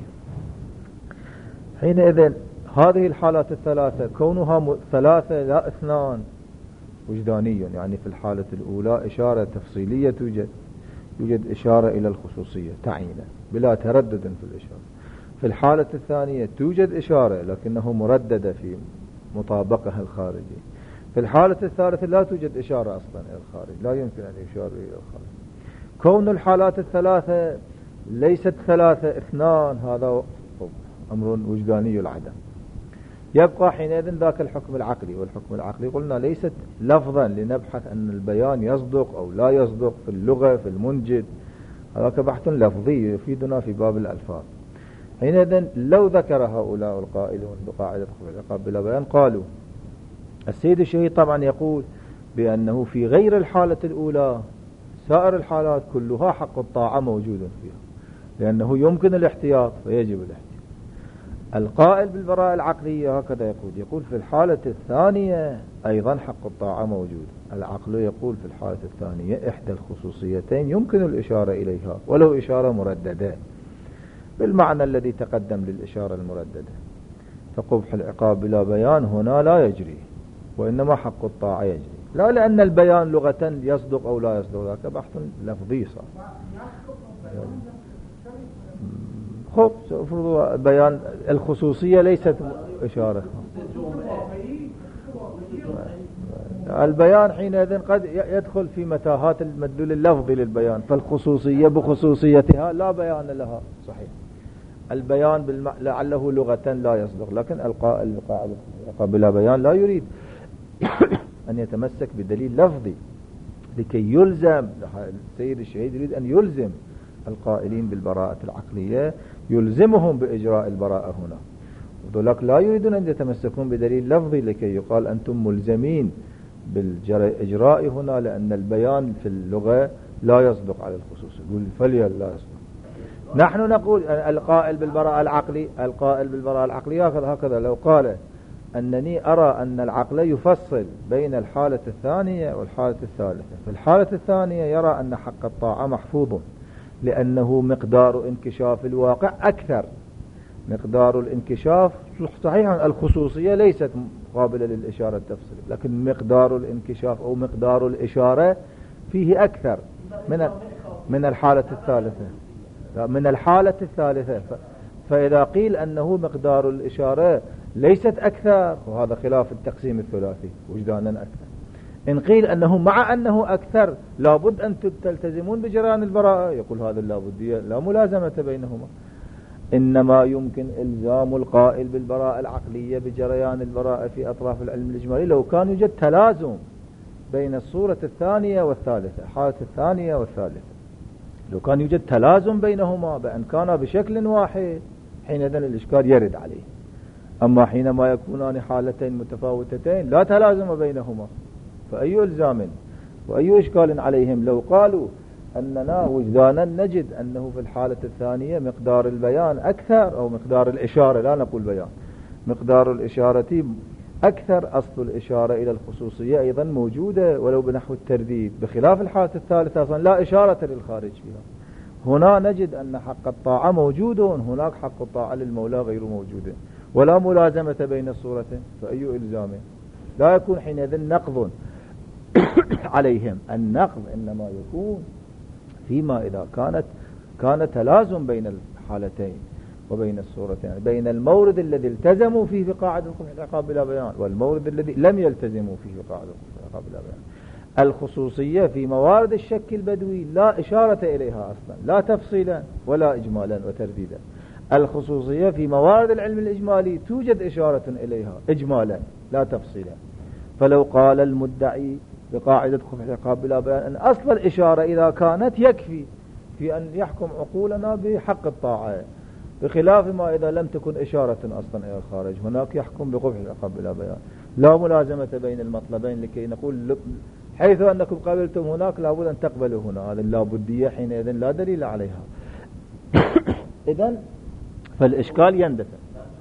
حينئذ هذه الحالات الثلاثة كونها ثلاثة لا اثنان وجداني، يعني في الحالة الأولى إشارة تفصيلية توجد يوجد إشارة إلى الخصوصية تعيينا بلا تردد في الإشارة. في الحالة الثانية توجد إشارة لكنه مرددة في مطابقها الخارجي. في الحالة الثالثة لا توجد إشارة أصلا إلى الخارج، لا يمكن أن يشار إلى الخارج. كون الحالات الثلاثة ليست ثلاثة اثنان هذا أمر وجداني العدم. يبقى حينئذ ذاك الحكم العقلي، والحكم العقلي قلنا ليست لفظا لنبحث أن البيان يصدق أو لا يصدق في اللغة في المنجد، هذاك بحث لفظي يفيدنا في باب الألفاظ. حينئذ لو ذكر هؤلاء القائلون بقاعدة قبح العقاب بلا بيان قالوا السيد الشهيد طبعا يقول بأنه في غير الحالة الأولى سائر الحالات كلها حق الطاعة موجود فيها لأنه يمكن الاحتياط فيجب الاحتياط. القائل بالبراءة العقلية هكذا يقول يقول في الحالة الثانية أيضا حق الطاعة موجود. العقل يقول في الحالة الثانية إحدى الخصوصيتين يمكن الإشارة إليها ولو إشارة مرددة بالمعنى الذي تقدم للإشارة المرددة، فقبح العقاب بلا بيان هنا لا يجري وإنما حق الطاعة يجري، لا لأن البيان لغة يصدق أو لا يصدق، ذاك بحث لفظي صار. خب سأفرض بيان الخصوصية ليست إشارة. البيان حينئذ قد يدخل في متاهات المدلول اللفظي للبيان، فالخصوصية بخصوصيتها لا بيان لها صحيح. البيان بالم... لعله لغة لا يصدق، لكن القائل بقاعدة بلا بيان لا يريد أن يتمسك بدليل لفظي لكي يلزم. السيد الشهيد يريد أن يلزم القائلين بالبراءة العقلية، يلزمهم بإجراء البراءة هنا، وذلك لا يريدون أن يتمسكون بدليل لفظي لكي يقال أنتم ملزمين بالإجراء هنا لأن البيان في اللغة لا يصدق على الخصوص، يقول فليل لا يصدق. نحن نقول القائل بالبراءة العقلي القائل بالبراءة العقلية هكذا هكذا لو قال أنني أرى أن العقل يفصل بين الحالة الثانية والحالة الثالثة. في الحالة الثانية يرى أن حق الطاعة محفوظ لأنه مقدار انكشاف الواقع أكثر. مقدار الانكشاف صحيح الخصوصية ليست قابلة للإشارة التفصيلية، لكن مقدار الانكشاف أو مقدار الإشارة فيه أكثر من من الحالة الثالثة من الحالة الثالثة فإذا قيل أنه مقدار الإشارة ليست أكثر وهذا خلاف التقسيم الثلاثي وجدانا أكثر. إن قيل أنه مع أنه أكثر لابد أن تلتزمون بجريان البراءة، يقول هذا اللابدية لا ملازمة بينهما. إنما يمكن إلزام القائل بالبراءة العقلية بجريان البراءة في أطراف العلم الإجمالي لو كان يوجد تلازم بين الصورة الثانية والثالثة، حالة الثانية والثالثة، لو كان يوجد تلازم بينهما بأن كانا بشكل واحد حينئذ الإشكال يرد عليه. أما حينما يكونان حالتين متفاوتتين لا تلازم بينهما فأي إلزام وأي إشكال عليهم لو قالوا أننا وجدانا نجد أنه في الحالة الثانية مقدار البيان أكثر أو مقدار الإشارة، لا نقول بيان، مقدار الإشارة أكثر، أصل الإشارة إلى الخصوصية أيضا موجودة ولو بنحو الترديد، بخلاف الحالة الثالثة أصلا لا إشارة للخارج فيها. هنا نجد أن حق الطاعة موجود، هناك حق الطاعة للمولى غير موجود ولا ملازمة بين الصورتين، فأي إلزام لا يكون حينئذ نقض عليهم. النقض إنما يكون فيما إذا كانت كان تلازم بين الحالتين وبين الصورتين، بين المورد الذي التزموا فيه بقاعدة الخفي العقاب بلا بيان والمورد الذي لم يلتزموا فيه بقاعدة الخفي العقاب بلا بيان. الخصوصية في موارد الشك البدوي لا إشارة إليها أصلا، لا تفصيلا ولا إجمالا وترديدا. الخصوصية في موارد العلم الإجمالي توجد إشارة إليها إجمالا لا تفصيلا. فلو قال المدعي بقاعدة خفي العقاب بلا بيان أن أصل الإشارة إذا كانت يكفي في أن يحكم عقولنا بحق الطاعة، بخلاف ما إذا لم تكن إشارة أصلا إلى الخارج، هناك يحكم بقبح العقاب بلا بيان. لا ملازمة بين المطلبين لكي نقول حيث أنكم قبلتم هناك لابد أن تقبلوا هنا، هذا اللابدية حينئذ لا دليل عليها. إذن فالإشكال يندفع.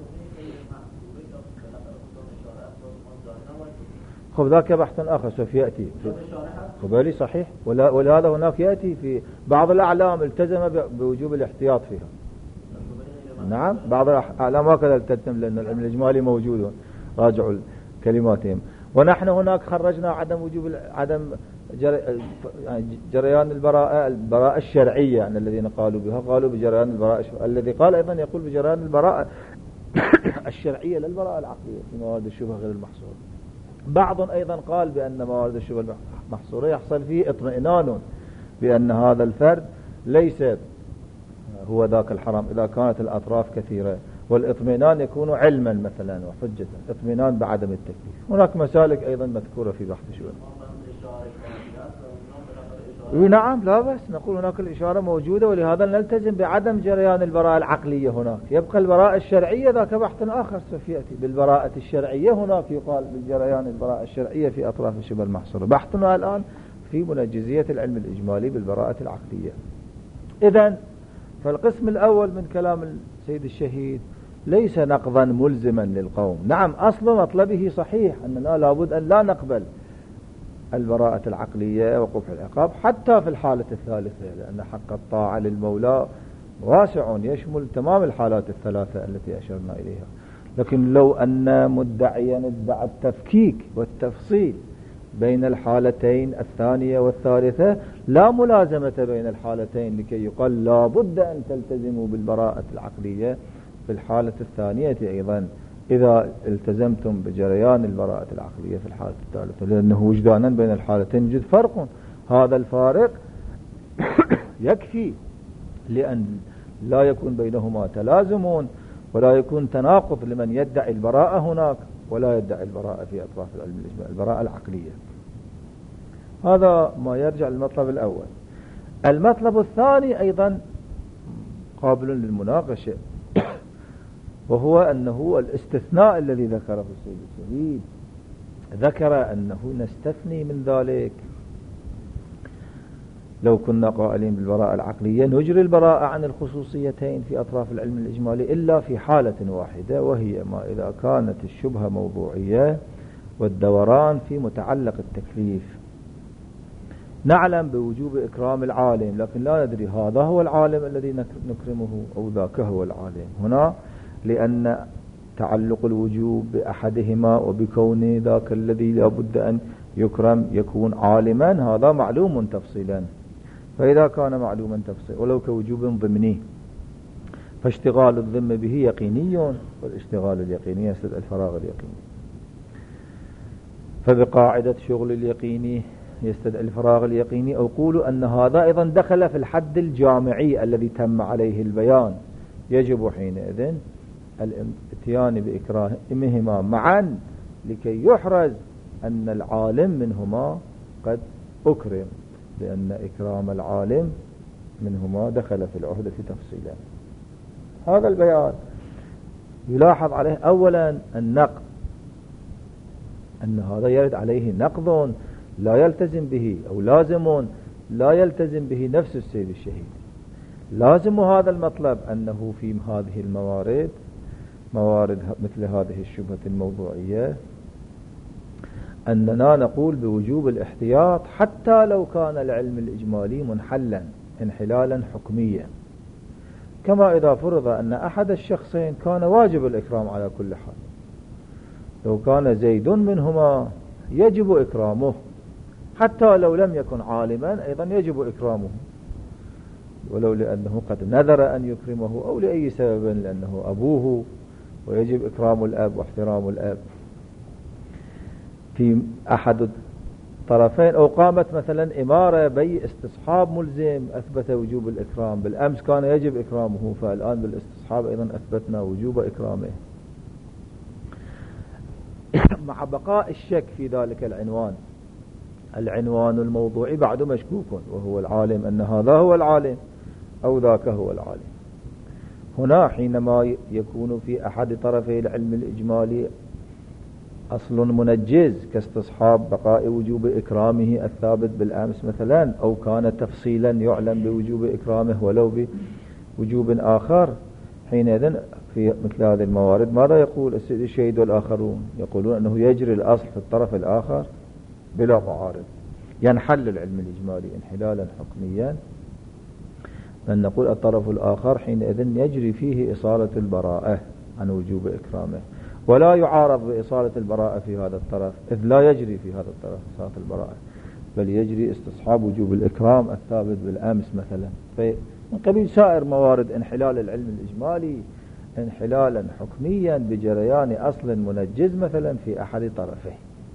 خب ذاك بحث آخر سوف يأتي قبالي صحيح، ولهذا هناك يأتي في بعض الأعلام التزم بوجوب الاحتياط فيها. نعم بعض الأعلام هكذا التزم لأن العلم الإجمالي موجود، راجعوا كلماتهم. ونحن هناك خرجنا عدم وجوب عدم جريان البراءة البراءة الشرعية، يعني الذين قالوا بها قالوا بجريان البراءة الشرعية. الذي قال أيضا يقول بجريان البراءة الشرعية للبراءة العقلية في موارد الشبهة غير المحصورة. بعض أيضا قال بأن موارد الشبهة المحصورة يحصل فيه اطمئنان بأن هذا الفرد ليس هو ذاك الحرام إذا كانت الأطراف كثيرة، والإطمئنان يكون علما مثلا وحجة، اطمئنان بعدم التكليف. هناك مسالك أيضا مذكورة في بحث الشبهة. نعم لا بس نقول هناك الإشارة موجودة، ولهذا نلتزم بعدم جريان البراءة العقلية هناك. يبقى البراءة الشرعية ذاك بحث آخر سوف يأتي. بالبراءة الشرعية هناك يقال بالجريان البراءة الشرعية في أطراف الشبه المحصورة. بحثنا الآن في منجزية العلم الإجمالي بالبراءة العقلية. إذن فالقسم الأول من كلام السيد الشهيد ليس نقضا ملزما للقوم. نعم أصل مطلبه صحيح أننا لابد أن لا نقبل البراءة العقلية وقبح العقاب حتى في الحالة الثالثة، لأن حق الطاعة للمولى واسع يشمل تمام الحالات الثلاثة التي أشرنا إليها. لكن لو أن مدعيا ادعى التفكيك والتفصيل بين الحالتين الثانية والثالثة لا ملازمة بين الحالتين لكي يقال لا بد أن تلتزموا بالبراءة العقلية في الحالة الثانية أيضا إذا التزمتم بجريان البراءة العقلية في الحالة الثالثة، لأنه وجدانا بين الحالتين يوجد فرق. هذا الفارق يكفي لأن لا يكون بينهما تلازم ولا يكون تناقض لمن يدعي البراءة هناك ولا يدعي البراءة في أطراف العلم الإجمالي، البراءة العقلية. هذا ما يرجع للمطلب الأول. المطلب الثاني أيضا قابل للمناقشة، وهو أنه الاستثناء الذي ذكره السيد الشهيد. ذكر أنه نستثني من ذلك لو كنا قائلين بالبراءة العقلية نجري البراءة عن الخصوصيتين في أطراف العلم الإجمالي إلا في حالة واحدة، وهي ما إذا كانت الشبهة موضوعية والدوران في متعلق التكليف. نعلم بوجوب إكرام العالم، لكن لا ندري هذا هو العالم الذي نكرمه أو ذاك هو العالم. هنا لأن تعلق الوجوب بأحدهما وبكون ذاك الذي لا بد أن يكرم يكون عالما، هذا معلوم تفصيلا. فإذا كان معلوما تفصيلا ولو كوجوب ضمني، فاشتغال الذم به يقيني، والاشتغال اليقيني يستدعي الفراغ اليقيني. فبقاعدة شغل اليقيني يستدعي الفراغ اليقيني، أو قولوا أن هذا أيضا دخل في الحد الجامعي الذي تم عليه البيان، يجب حينئذ الاتيان بإكرامهما معا لكي يحرز أن العالم منهما قد أكرم، لأن إكرام العالم منهما دخل في العهدة تفصيلا. هذا البيان يلاحظ عليه أولا النقد، أن هذا يرد عليه نقض لا يلتزم به أو لازم لا يلتزم به نفس السيد الشهيد. لازم هذا المطلب أنه في هذه الموارد، موارد مثل هذه الشبهة الموضوعية، أننا نقول بوجوب الاحتياط حتى لو كان العلم الإجمالي منحلا انحلالا حكميا، كما إذا فرض أن أحد الشخصين كان واجب الإكرام على كل حال. لو كان زيد منهما يجب إكرامه حتى لو لم يكن عالما، أيضا يجب إكرامه، ولو لأنه قد نذر أن يكرمه أو لأي سبب، لأنه أبوه ويجب إكرام الأب واحترام الأب. في أحد الطرفين أو قامت مثلا إمارة بي استصحاب ملزم أثبت وجوب الإكرام، بالأمس كان يجب إكرامه، فالآن بالاستصحاب أيضا أثبتنا وجوب إكرامه، مع بقاء الشك في ذلك العنوان. العنوان الموضوعي بعد مشكوك، وهو العالم، أن هذا هو العالم أو ذاك هو العالم. هنا حينما يكون في أحد طرفي العلم الإجمالي أصل منجز كاستصحاب بقاء وجوب إكرامه الثابت بالأمس مثلا، أو كان تفصيلا يعلم بوجوب إكرامه ولو بوجوب آخر، حينئذ في مثل هذه الموارد ماذا يقول السيد الشهيد والآخرون؟ يقولون أنه يجري الأصل في الطرف الآخر بلا معارض، ينحل العلم الإجمالي انحلالا حكميا، بل نقول الطرف الآخر حينئذ يجري فيه إصالة البراءة عن وجوب إكرامه، ولا يعارض بإصالة البراءة في هذا الطرف، إذ لا يجري في هذا الطرف إصالة البراءة، بل يجري استصحاب وجوب الإكرام الثابت بالأمس مثلا. فمن قبيل سائر موارد انحلال العلم الإجمالي انحلالا حكميا بجريان أصل منجز مثلا في أحد طرفه،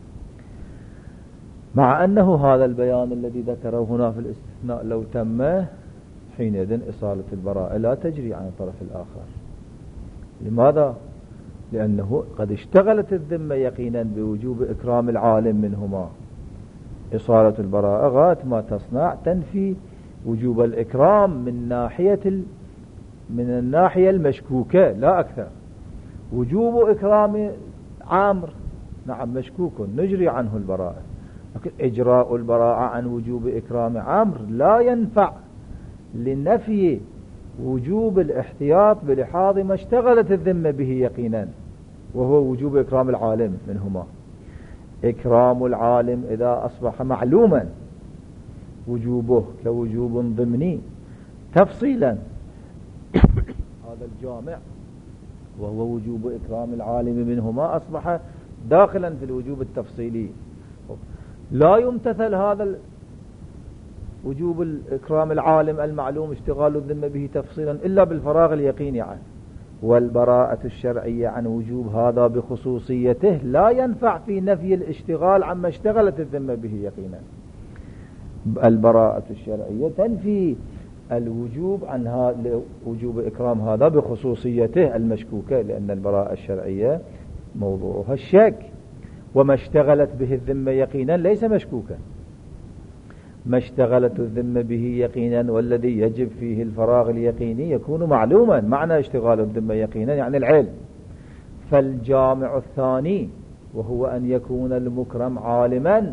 مع أنه هذا البيان الذي ذكره هنا في الاستثناء لو تم حينئذ إصالة البراءة لا تجري عن الطرف الآخر. لماذا؟ لأنه قد اشتغلت الذمة يقينا بوجوب إكرام العالم منهما. إصالة البراءة غاية ما تصنع تنفي وجوب الإكرام من ناحية ال... من الناحية المشكوكة لا أكثر. وجوب إكرام عامر نعم مشكوك نجري عنه البراءة، لكن إجراء البراءة عن وجوب إكرام عامر لا ينفع لنفي وجوب الاحتياط بلحاظ ما اشتغلت الذمة به يقينا، وهو وجوب إكرام العالم منهما. إكرام العالم إذا أصبح معلوما وجوبه كوجوب ضمني تفصيلا هذا الجامع وهو وجوب إكرام العالم منهما أصبح داخلا في الوجوب التفصيلي. لا يمتثل هذا وجوب الإكرام العالم المعلوم اشتغال الذمة به تفصيلا إلا بالفراغ اليقيني عنه. والبراءة الشرعية عن وجوب هذا بخصوصيته لا ينفع في نفي الاشتغال عما اشتغلت الذمة به يقينا. البراءة الشرعية تنفي الوجوب عن وجوب إكرام هذا بخصوصيته المشكوكة، لأن البراءة الشرعية موضوعها الشك، وما اشتغلت به الذمة يقينا ليس مشكوكا. ما اشتغلت الذمة به يقينا والذي يجب فيه الفراغ اليقيني يكون معلوما. معنى اشتغال الذمة يقينا يعني العلم. فالجامع الثاني وهو أن يكون المكرم عالما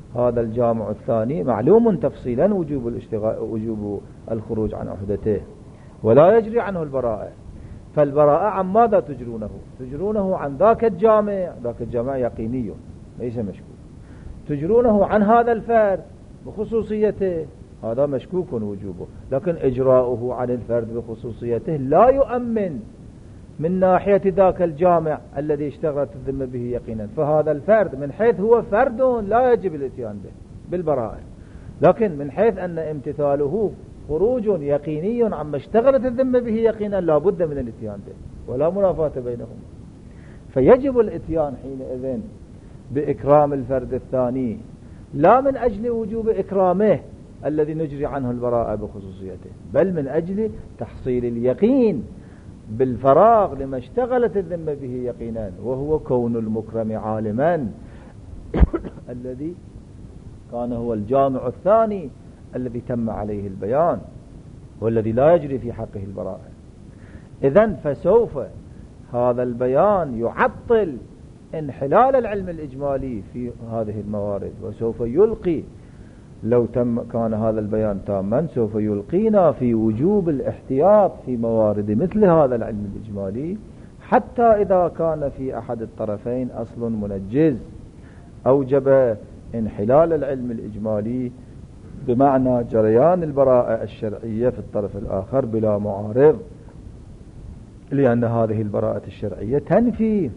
هذا الجامع الثاني معلوم تفصيلا وجوب الاشتغال وجوب الخروج عن عهدته ولا يجري عنه البراءة. فالبراءة عن ماذا تجرونه؟ تجرونه عن ذاك الجامع، ذاك الجامع يقيني ليس مشكوك. تجرونه عن هذا الفرد بخصوصيته، هذا مشكوك وجوبه. لكن إجراؤه عن الفرد بخصوصيته لا يؤمن من ناحية ذاك الجامع الذي اشتغلت الذمة به يقينا. فهذا الفرد من حيث هو فرد لا يجب الاتيان به بالبراءة، لكن من حيث أن امتثاله خروج يقيني عما اشتغلت الذمة به يقينا لا بد من الاتيان به ولا منافاة بينهم. فيجب الاتيان حينئذ بإكرام الفرد الثاني، لا من أجل وجوب إكرامه الذي نجري عنه البراءة بخصوصيته، بل من أجل تحصيل اليقين بالفراغ لما اشتغلت الذمة به يقينا، وهو كون المكرم عالما الذي كان هو الجامع الثاني الذي تم عليه البيان والذي لا يجري في حقه البراءة. إذن فسوف هذا البيان يعطل انحلال العلم الإجمالي في هذه الموارد، وسوف يلقي لو تم كان هذا البيان تاما سوف يلقينا في وجوب الاحتياط في موارد مثل هذا العلم الإجمالي، حتى إذا كان في أحد الطرفين أصل منجز أوجب انحلال العلم الإجمالي بمعنى جريان البراءة الشرعية في الطرف الآخر بلا معارض، لأن هذه البراءة الشرعية تنفي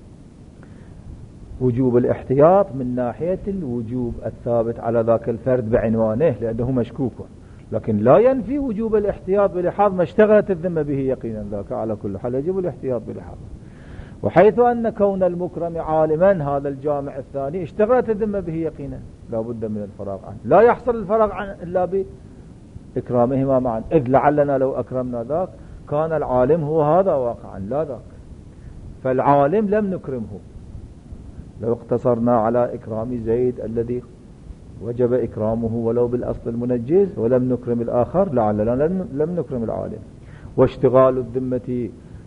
وجوب الاحتياط من ناحية الوجوب الثابت على ذاك الفرد بعنوانه لأنه مشكوك، لكن لا ينفي وجوب الاحتياط بلحاظ ما اشتغلت الذمة به يقينا. ذاك على كل حال يجب الاحتياط بلحاظ. وحيث أن كون المكرم عالما هذا الجامع الثاني اشتغلت الذمة به يقينا لا بد من الفراغ عنه، لا يحصل الفراغ عنه إلا بإكرامهما معا، إذ لعلنا لو أكرمنا ذاك كان العالم هو هذا واقعا لا ذاك. فالعالم لم نكرمه، لو اقتصرنا على إكرام زيد الذي وجب إكرامه ولو بالأصل المنجز ولم نكرم الآخر لعلنا لم نكرم العالم. واشتغال الذمة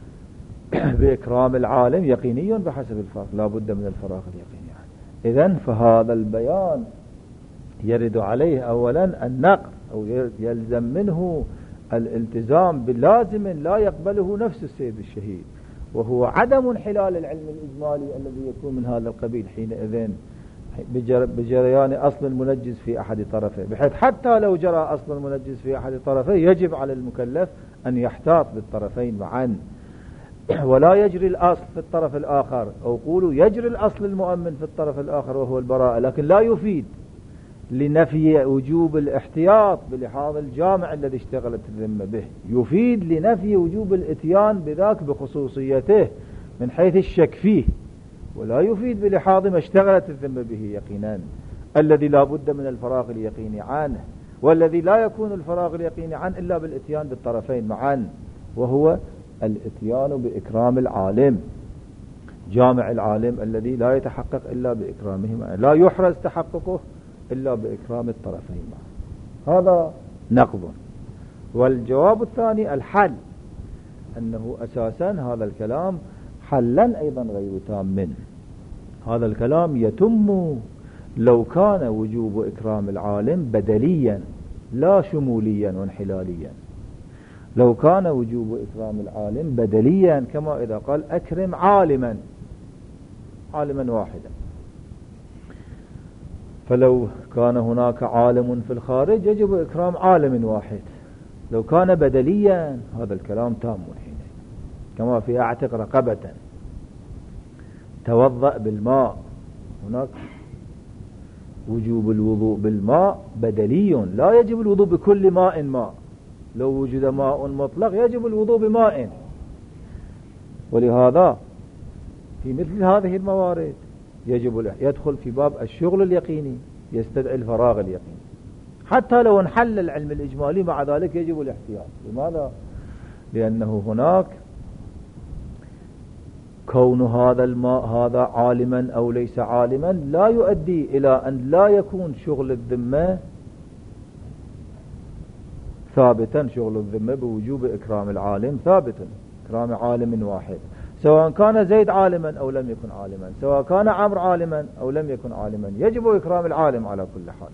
بإكرام العالم يقيني بحسب الفرق، لا بد من الفراغ اليقيني يعني. إذن فهذا البيان يرد عليه أولا النقر أو يلزم منه الالتزام بلازم لا يقبله نفس السيد الشهيد، وهو عدم انحلال العلم الإجمالي الذي يكون من هذا القبيل حينئذ بجريان أصل المنجز في أحد طرفه، بحيث حتى لو جرى أصل المنجز في أحد طرفه يجب على المكلف أن يحتاط بالطرفين معا، ولا يجري الأصل في الطرف الآخر، أو قولوا يجري الأصل المؤمن في الطرف الآخر وهو البراءة، لكن لا يفيد لنفي وجوب الاحتياط بلحاظ الجامع الذي اشتغلت الذمة به، يفيد لنفي وجوب الاتيان بذاك بخصوصيته من حيث الشك فيه، ولا يفيد بلحاظ ما اشتغلت الذمة به يقينا الذي لا بد من الفراغ اليقيني عنه، والذي لا يكون الفراغ اليقيني عنه إلا بالاتيان بالطرفين معا، وهو الاتيان بإكرام العالم جامع العالم الذي لا يتحقق إلا بإكرامهما، لا يحرز تحققه إلا بإكرام الطرفين معا. هذا نقض. والجواب الثاني الحل، أنه أساسا هذا الكلام حلا أيضا غير تام منه. هذا الكلام يتم لو كان وجوب إكرام العالم بدليا لا شموليا وانحلاليا، لو كان وجوب إكرام العالم بدليا كما إذا قال أكرم عالما عالما واحدا، فلو كان هناك عالم في الخارج يجب إكرام عالم واحد. لو كان بدليا هذا الكلام تام حين، كما في أعتق رقبة، توضأ بالماء، هناك وجوب الوضوء بالماء بدلي، لا يجب الوضوء بكل ماء ماء، لو وجد ماء مطلق يجب الوضوء بماء. ولهذا في مثل هذه الموارد يجب يدخل في باب الشغل اليقيني، يستدعي الفراغ اليقيني، حتى لو انحل العلم الإجمالي مع ذلك يجب الاحتياط. لماذا؟ لأنه هناك كون هذا الماء هذا عالما أو ليس عالما لا يؤدي إلى أن لا يكون شغل الذمة ثابتا، شغل الذمة بوجوب إكرام العالم ثابتا، إكرام عالم واحد. سواء كان زيد عالما أو لم يكن عالما، سواء كان عمرو عالما أو لم يكن عالما، يجب إكرام العالم على كل حال.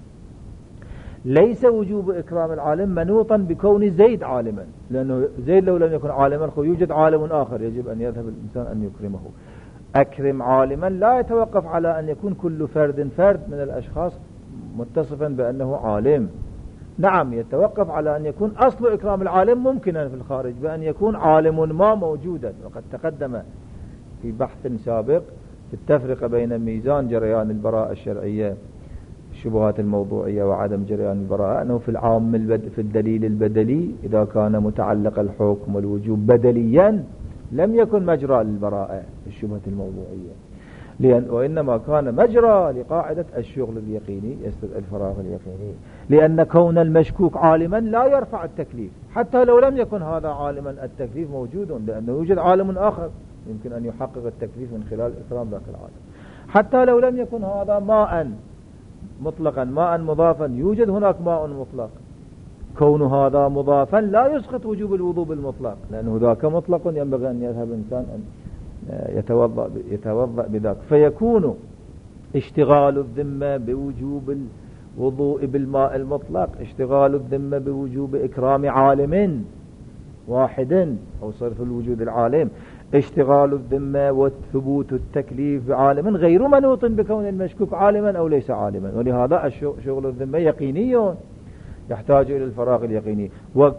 ليس وجوب إكرام العالم منوطا بكون زيد عالما، لأنه زيد لو لم يكن عالما يوجد عالم آخر يجب أن يذهب الإنسان أن يكرمه. أكرم عالما لا يتوقف على أن يكون كل فرد فرد من الأشخاص متصفا بأنه عالم. نعم، يتوقف على أن يكون أصل إكرام العالم ممكنا في الخارج بأن يكون عالم ما موجودا. وقد تقدم في بحث سابق في التفرقة بين ميزان جريان البراءة الشرعية، الشبهات الموضوعية وعدم جريان البراءة، أنه في العام البد في الدليل البدلي إذا كان متعلق الحكم والوجوب بدليا لم يكن مجرى للبراءة الشبهة الموضوعية، لأن وإنما كان مجرى لقاعدة الشغل اليقيني يستدعي الفراغ اليقيني، لأن كون المشكوك عالما لا يرفع التكليف. حتى لو لم يكن هذا عالما التكليف موجود، لأنه يوجد عالم آخر يمكن أن يحقق التكليف من خلال إكرام ذاك العالم. حتى لو لم يكن هذا ماء مطلقا ماء مضافا، يوجد هناك ماء مطلق، كون هذا مضافا لا يسقط وجوب الوضوء بالمطلق، لأنه ذاك مطلق ينبغي أن يذهب الإنسان أن يتوضأ يتوضأ بذاك، فيكون اشتغال الذمة بوجوب الوضوء بالماء المطلق اشتغال الذمة بوجوب إكرام عالم واحد أو صرف الوجود العالم، اشتغال الذمة وثبوت التكليف بعالم غير منوط بكون المشكوك عالما أو ليس عالما. ولهذا شغل الذمة يقيني يحتاج إلى الفراغ اليقيني،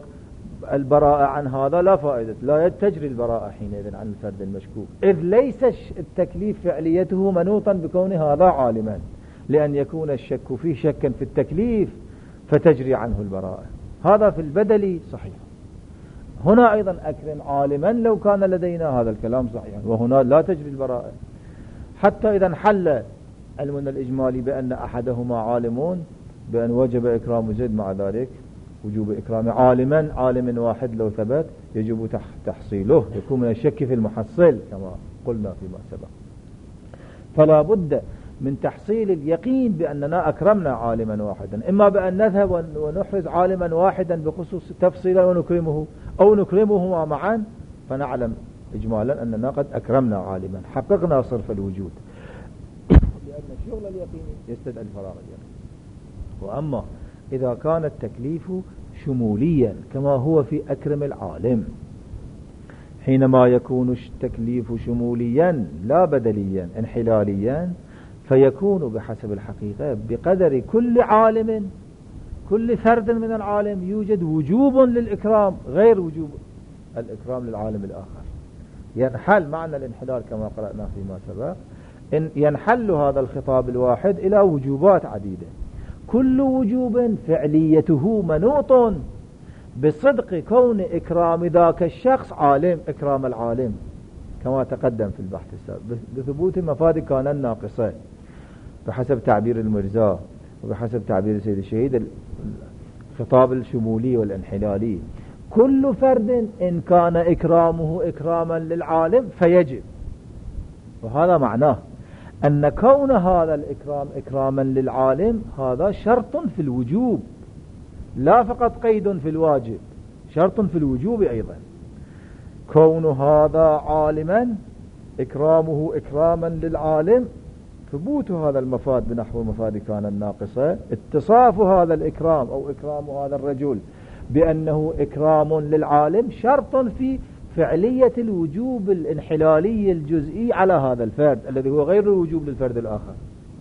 والبراءة عن هذا لا فائدة، لا تجري البراءة حينئذ عن الفرد المشكوك، إذ ليس التكليف فعليته منوطا بكون هذا عالما، لأن يكون الشك فيه شكا في التكليف فتجري عنه البراءة. هذا في البدلي صحيح. هنا أيضا أكرم عالما لو كان لدينا هذا الكلام صحيح، وهنا لا تجري البراءة. حتى إذا حل علمنا الإجمالي بأن أحدهما عالمون بأن وجب إكرام زيد، مع ذلك وجوب إكرام عالما عالم واحد لو ثبت يجب تحصيله، يكون من الشك في المحصل كما قلنا فيما سبق. فلا بد من تحصيل اليقين بأننا أكرمنا عالما واحدا، إما بأن نذهب ونحرز عالما واحدا بخصوص تفصيلا ونكرمه، أو نكرمهما معا فنعلم إجمالا أننا قد أكرمنا عالما، حققنا صرف الوجود، لأن الشغل اليقيني يستدعي الفراغ اليقيني. وأما إذا كان التكليف شموليا كما هو في أكرم العالم، حينما يكون التكليف شموليا لا بدليا انحلاليا، فيكون بحسب الحقيقة بقدر كل عالم كل فرد من العالم يوجد وجوب للإكرام غير وجوب الإكرام للعالم الآخر. ينحل معنى الانحلال كما قرأنا فيما سبق، إن ينحل هذا الخطاب الواحد إلى وجوبات عديدة، كل وجوب فعليته منوط بصدق كون إكرام ذاك الشخص عالم إكرام العالم، كما تقدم في البحث السابق، بثبوت مفاد كان الناقصة بحسب تعبير المرزا وبحسب تعبير سيد الشهيد الخطاب الشمولي والانحلالي. كل فرد إن كان إكرامه إكراما للعالم فيجب، وهذا معناه أن كون هذا الإكرام إكراما للعالم هذا شرط في الوجوب، لا فقط قيد في الواجب، شرط في الوجوب أيضا. كون هذا عالما إكرامه إكراما للعالم، ثبوت هذا المفاد بنحو مفاد كان الناقصة، اتصاف هذا الإكرام أو إكرام هذا الرجل بأنه إكرام للعالم شرط في فعلية الوجوب الانحلالي الجزئي على هذا الفرد الذي هو غير الوجوب للفرد الآخر.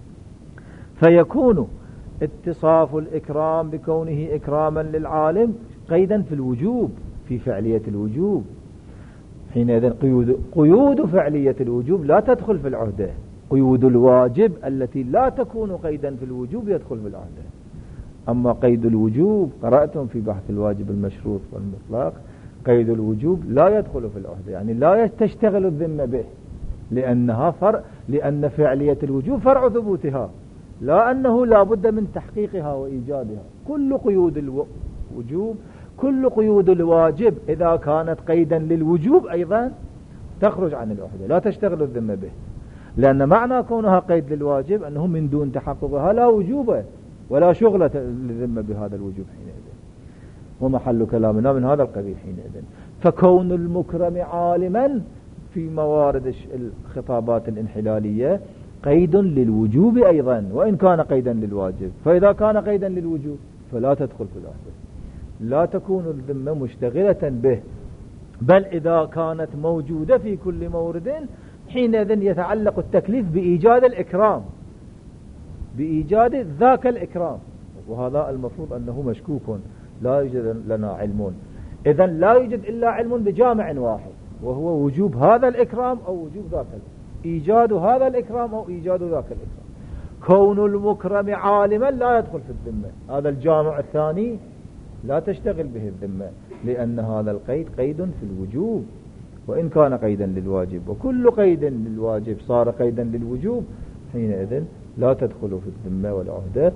فيكون اتصاف الإكرام بكونه إكراما للعالم قيدا في الوجوب في فعلية الوجوب. حينئذ قيود, قيود فعلية الوجوب لا تدخل في العهدة، قيود الواجب التي لا تكون قيدا في الوجوب يدخل في العهدة. أما قيد الوجوب قرأتم في بحث الواجب المشروط والمطلق، قيد الوجوب لا يدخل في العهدة، يعني لا تشتغل الذمة به، لأنها فرع، لأن فعلية الوجوب فرع ثبوتها، لا أنه لا بد من تحقيقها وإيجادها. كل قيود الوجوب كل قيود الواجب إذا كانت قيدا للوجوب أيضا تخرج عن العهدة، لا تشتغل الذمة به، لأن معنى كونها قيد للواجب أنه من دون تحققها لا وجوب ولا شغلة للذمة بهذا الوجوب حينئذ، ومحل كلامنا من هذا القبيل حينئذ. فكون المكرم عالما في موارد الخطابات الانحلالية قيد للوجوب أيضا وإن كان قيدا للواجب. فإذا كان قيدا للوجوب فلا تدخل في العهدة، لا تكون الذمة مشتغلة به، بل إذا كانت موجودة في كل مورد حينئذ يتعلق التكليف بإيجاد الإكرام، بإيجاد ذاك الإكرام، وهذا المفروض أنه مشكوك لا يوجد لنا علم. إذن لا يوجد إلا علم بجامع واحد وهو وجوب هذا الإكرام أو وجوب ذاك الإكرام، إيجاد هذا الإكرام أو إيجاد ذاك الإكرام. كون المكرم عالما لا يدخل في الذمة، هذا الجامع الثاني لا تشتغل به الذمة، لأن هذا القيد قيد في الوجوب وإن كان قيدا للواجب، وكل قيد للواجب صار قيدا للوجوب حينئذ لا تدخل في الذمة والعهدة.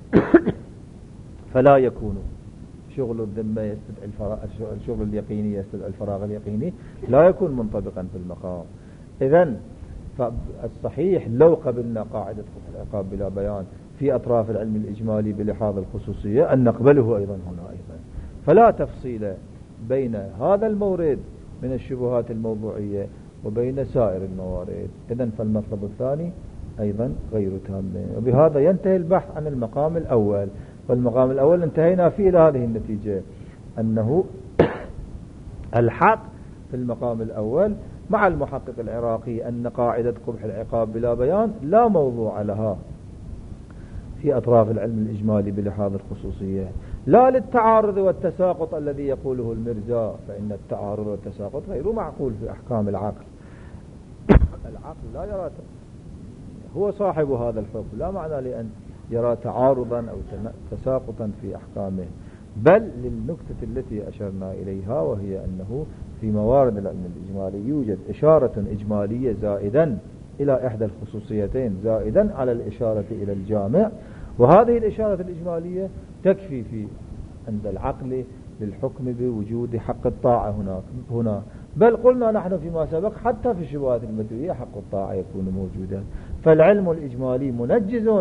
فلا يكون شغل الذمة يستدعي الفراغ، الشغل اليقيني يستدعي الفراغ اليقيني، لا يكون منطبقا في المقام. إذن فالصحيح لو قبلنا قاعدة العقاب بلا بيان في أطراف العلم الإجمالي بلحاظ الخصوصية أن نقبله أيضا هنا أيضا. فلا تفصيل بين هذا المورد من الشبهات الموضوعية وبين سائر الموارد. إذن فالمطلب الثاني أيضا غير تام. وبهذا ينتهي البحث عن المقام الأول. والمقام الأول انتهينا فيه إلى هذه النتيجة، أنه الحق في المقام الأول مع المحقق العراقي أن قاعدة قبح العقاب بلا بيان لا موضوع لها في أطراف العلم الإجمالي بلحاظ الخصوصية، لا للتعارض والتساقط الذي يقوله المرزا، فإن التعارض والتساقط غير معقول في أحكام العقل. العقل لا يرى، هو صاحب هذا الحكم، لا معنى لأن يرى تعارضا أو تساقطا في أحكامه، بل للنكتة التي أشرنا إليها، وهي أنه في موارد العلم الإجمالي يوجد إشارة إجمالية زائدا إلى إحدى الخصوصيتين، زائدا على الإشارة إلى الجامع، وهذه الإشارة الإجمالية تكفي في عند العقل للحكم بوجود حق الطاعة هناك هنا. بل قلنا نحن فيما سبق حتى في الشبهات المدوية حق الطاعة يكون موجودا. فالعلم الإجمالي منجز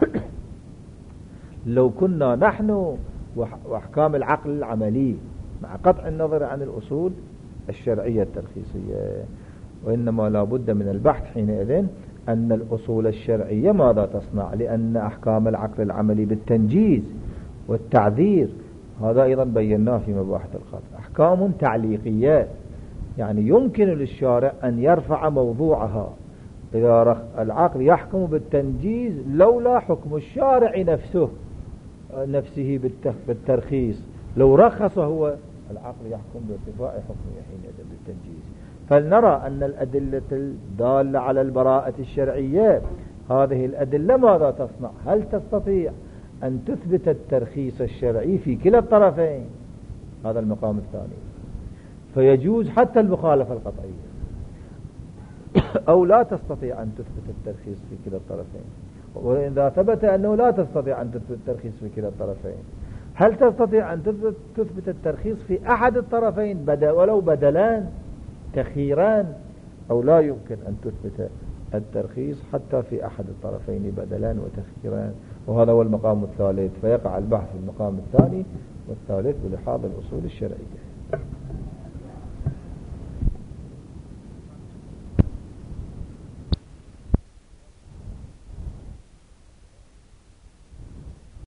لو كنا نحن وأحكام العقل العملي مع قطع النظر عن الأصول الشرعية الترخيصية. وإنما لا بد من البحث حينئذ أن الأصول الشرعية ماذا تصنع، لأن أحكام العقل العملي بالتنجيز والتعذير هذا أيضا بيناه في مباحث القطع أحكام تعليقية، يعني يمكن للشارع أن يرفع موضوعها. إذا العقل يحكم بالتنجيز لولا حكم الشارع نفسه نفسه بالترخيص، لو رخص هو العقل يحكم بارتفاع حكمه حينئذ بالتنجيز. فلنرى أن الأدلة الدالة على البراءة الشرعية هذه الأدلة ماذا تصنع؟ هل تستطيع أن تثبت الترخيص الشرعي في كلا الطرفين؟ هذا المقام الثاني. فيجوز حتى المخالفة القطعية، أو لا تستطيع أن تثبت الترخيص في كلا الطرفين. وإذا ثبت أنه لا تستطيع أن تثبت الترخيص في كلا الطرفين، هل تستطيع أن تثبت الترخيص في أحد الطرفين بدل ولو بدلان تخيران، أو لا يمكن أن تثبت الترخيص حتى في أحد الطرفين بدلان وتخيران؟ وهذا هو المقام الثالث. فيقع البحث في المقام الثاني والثالث بلحاظ الأصول الشرعية.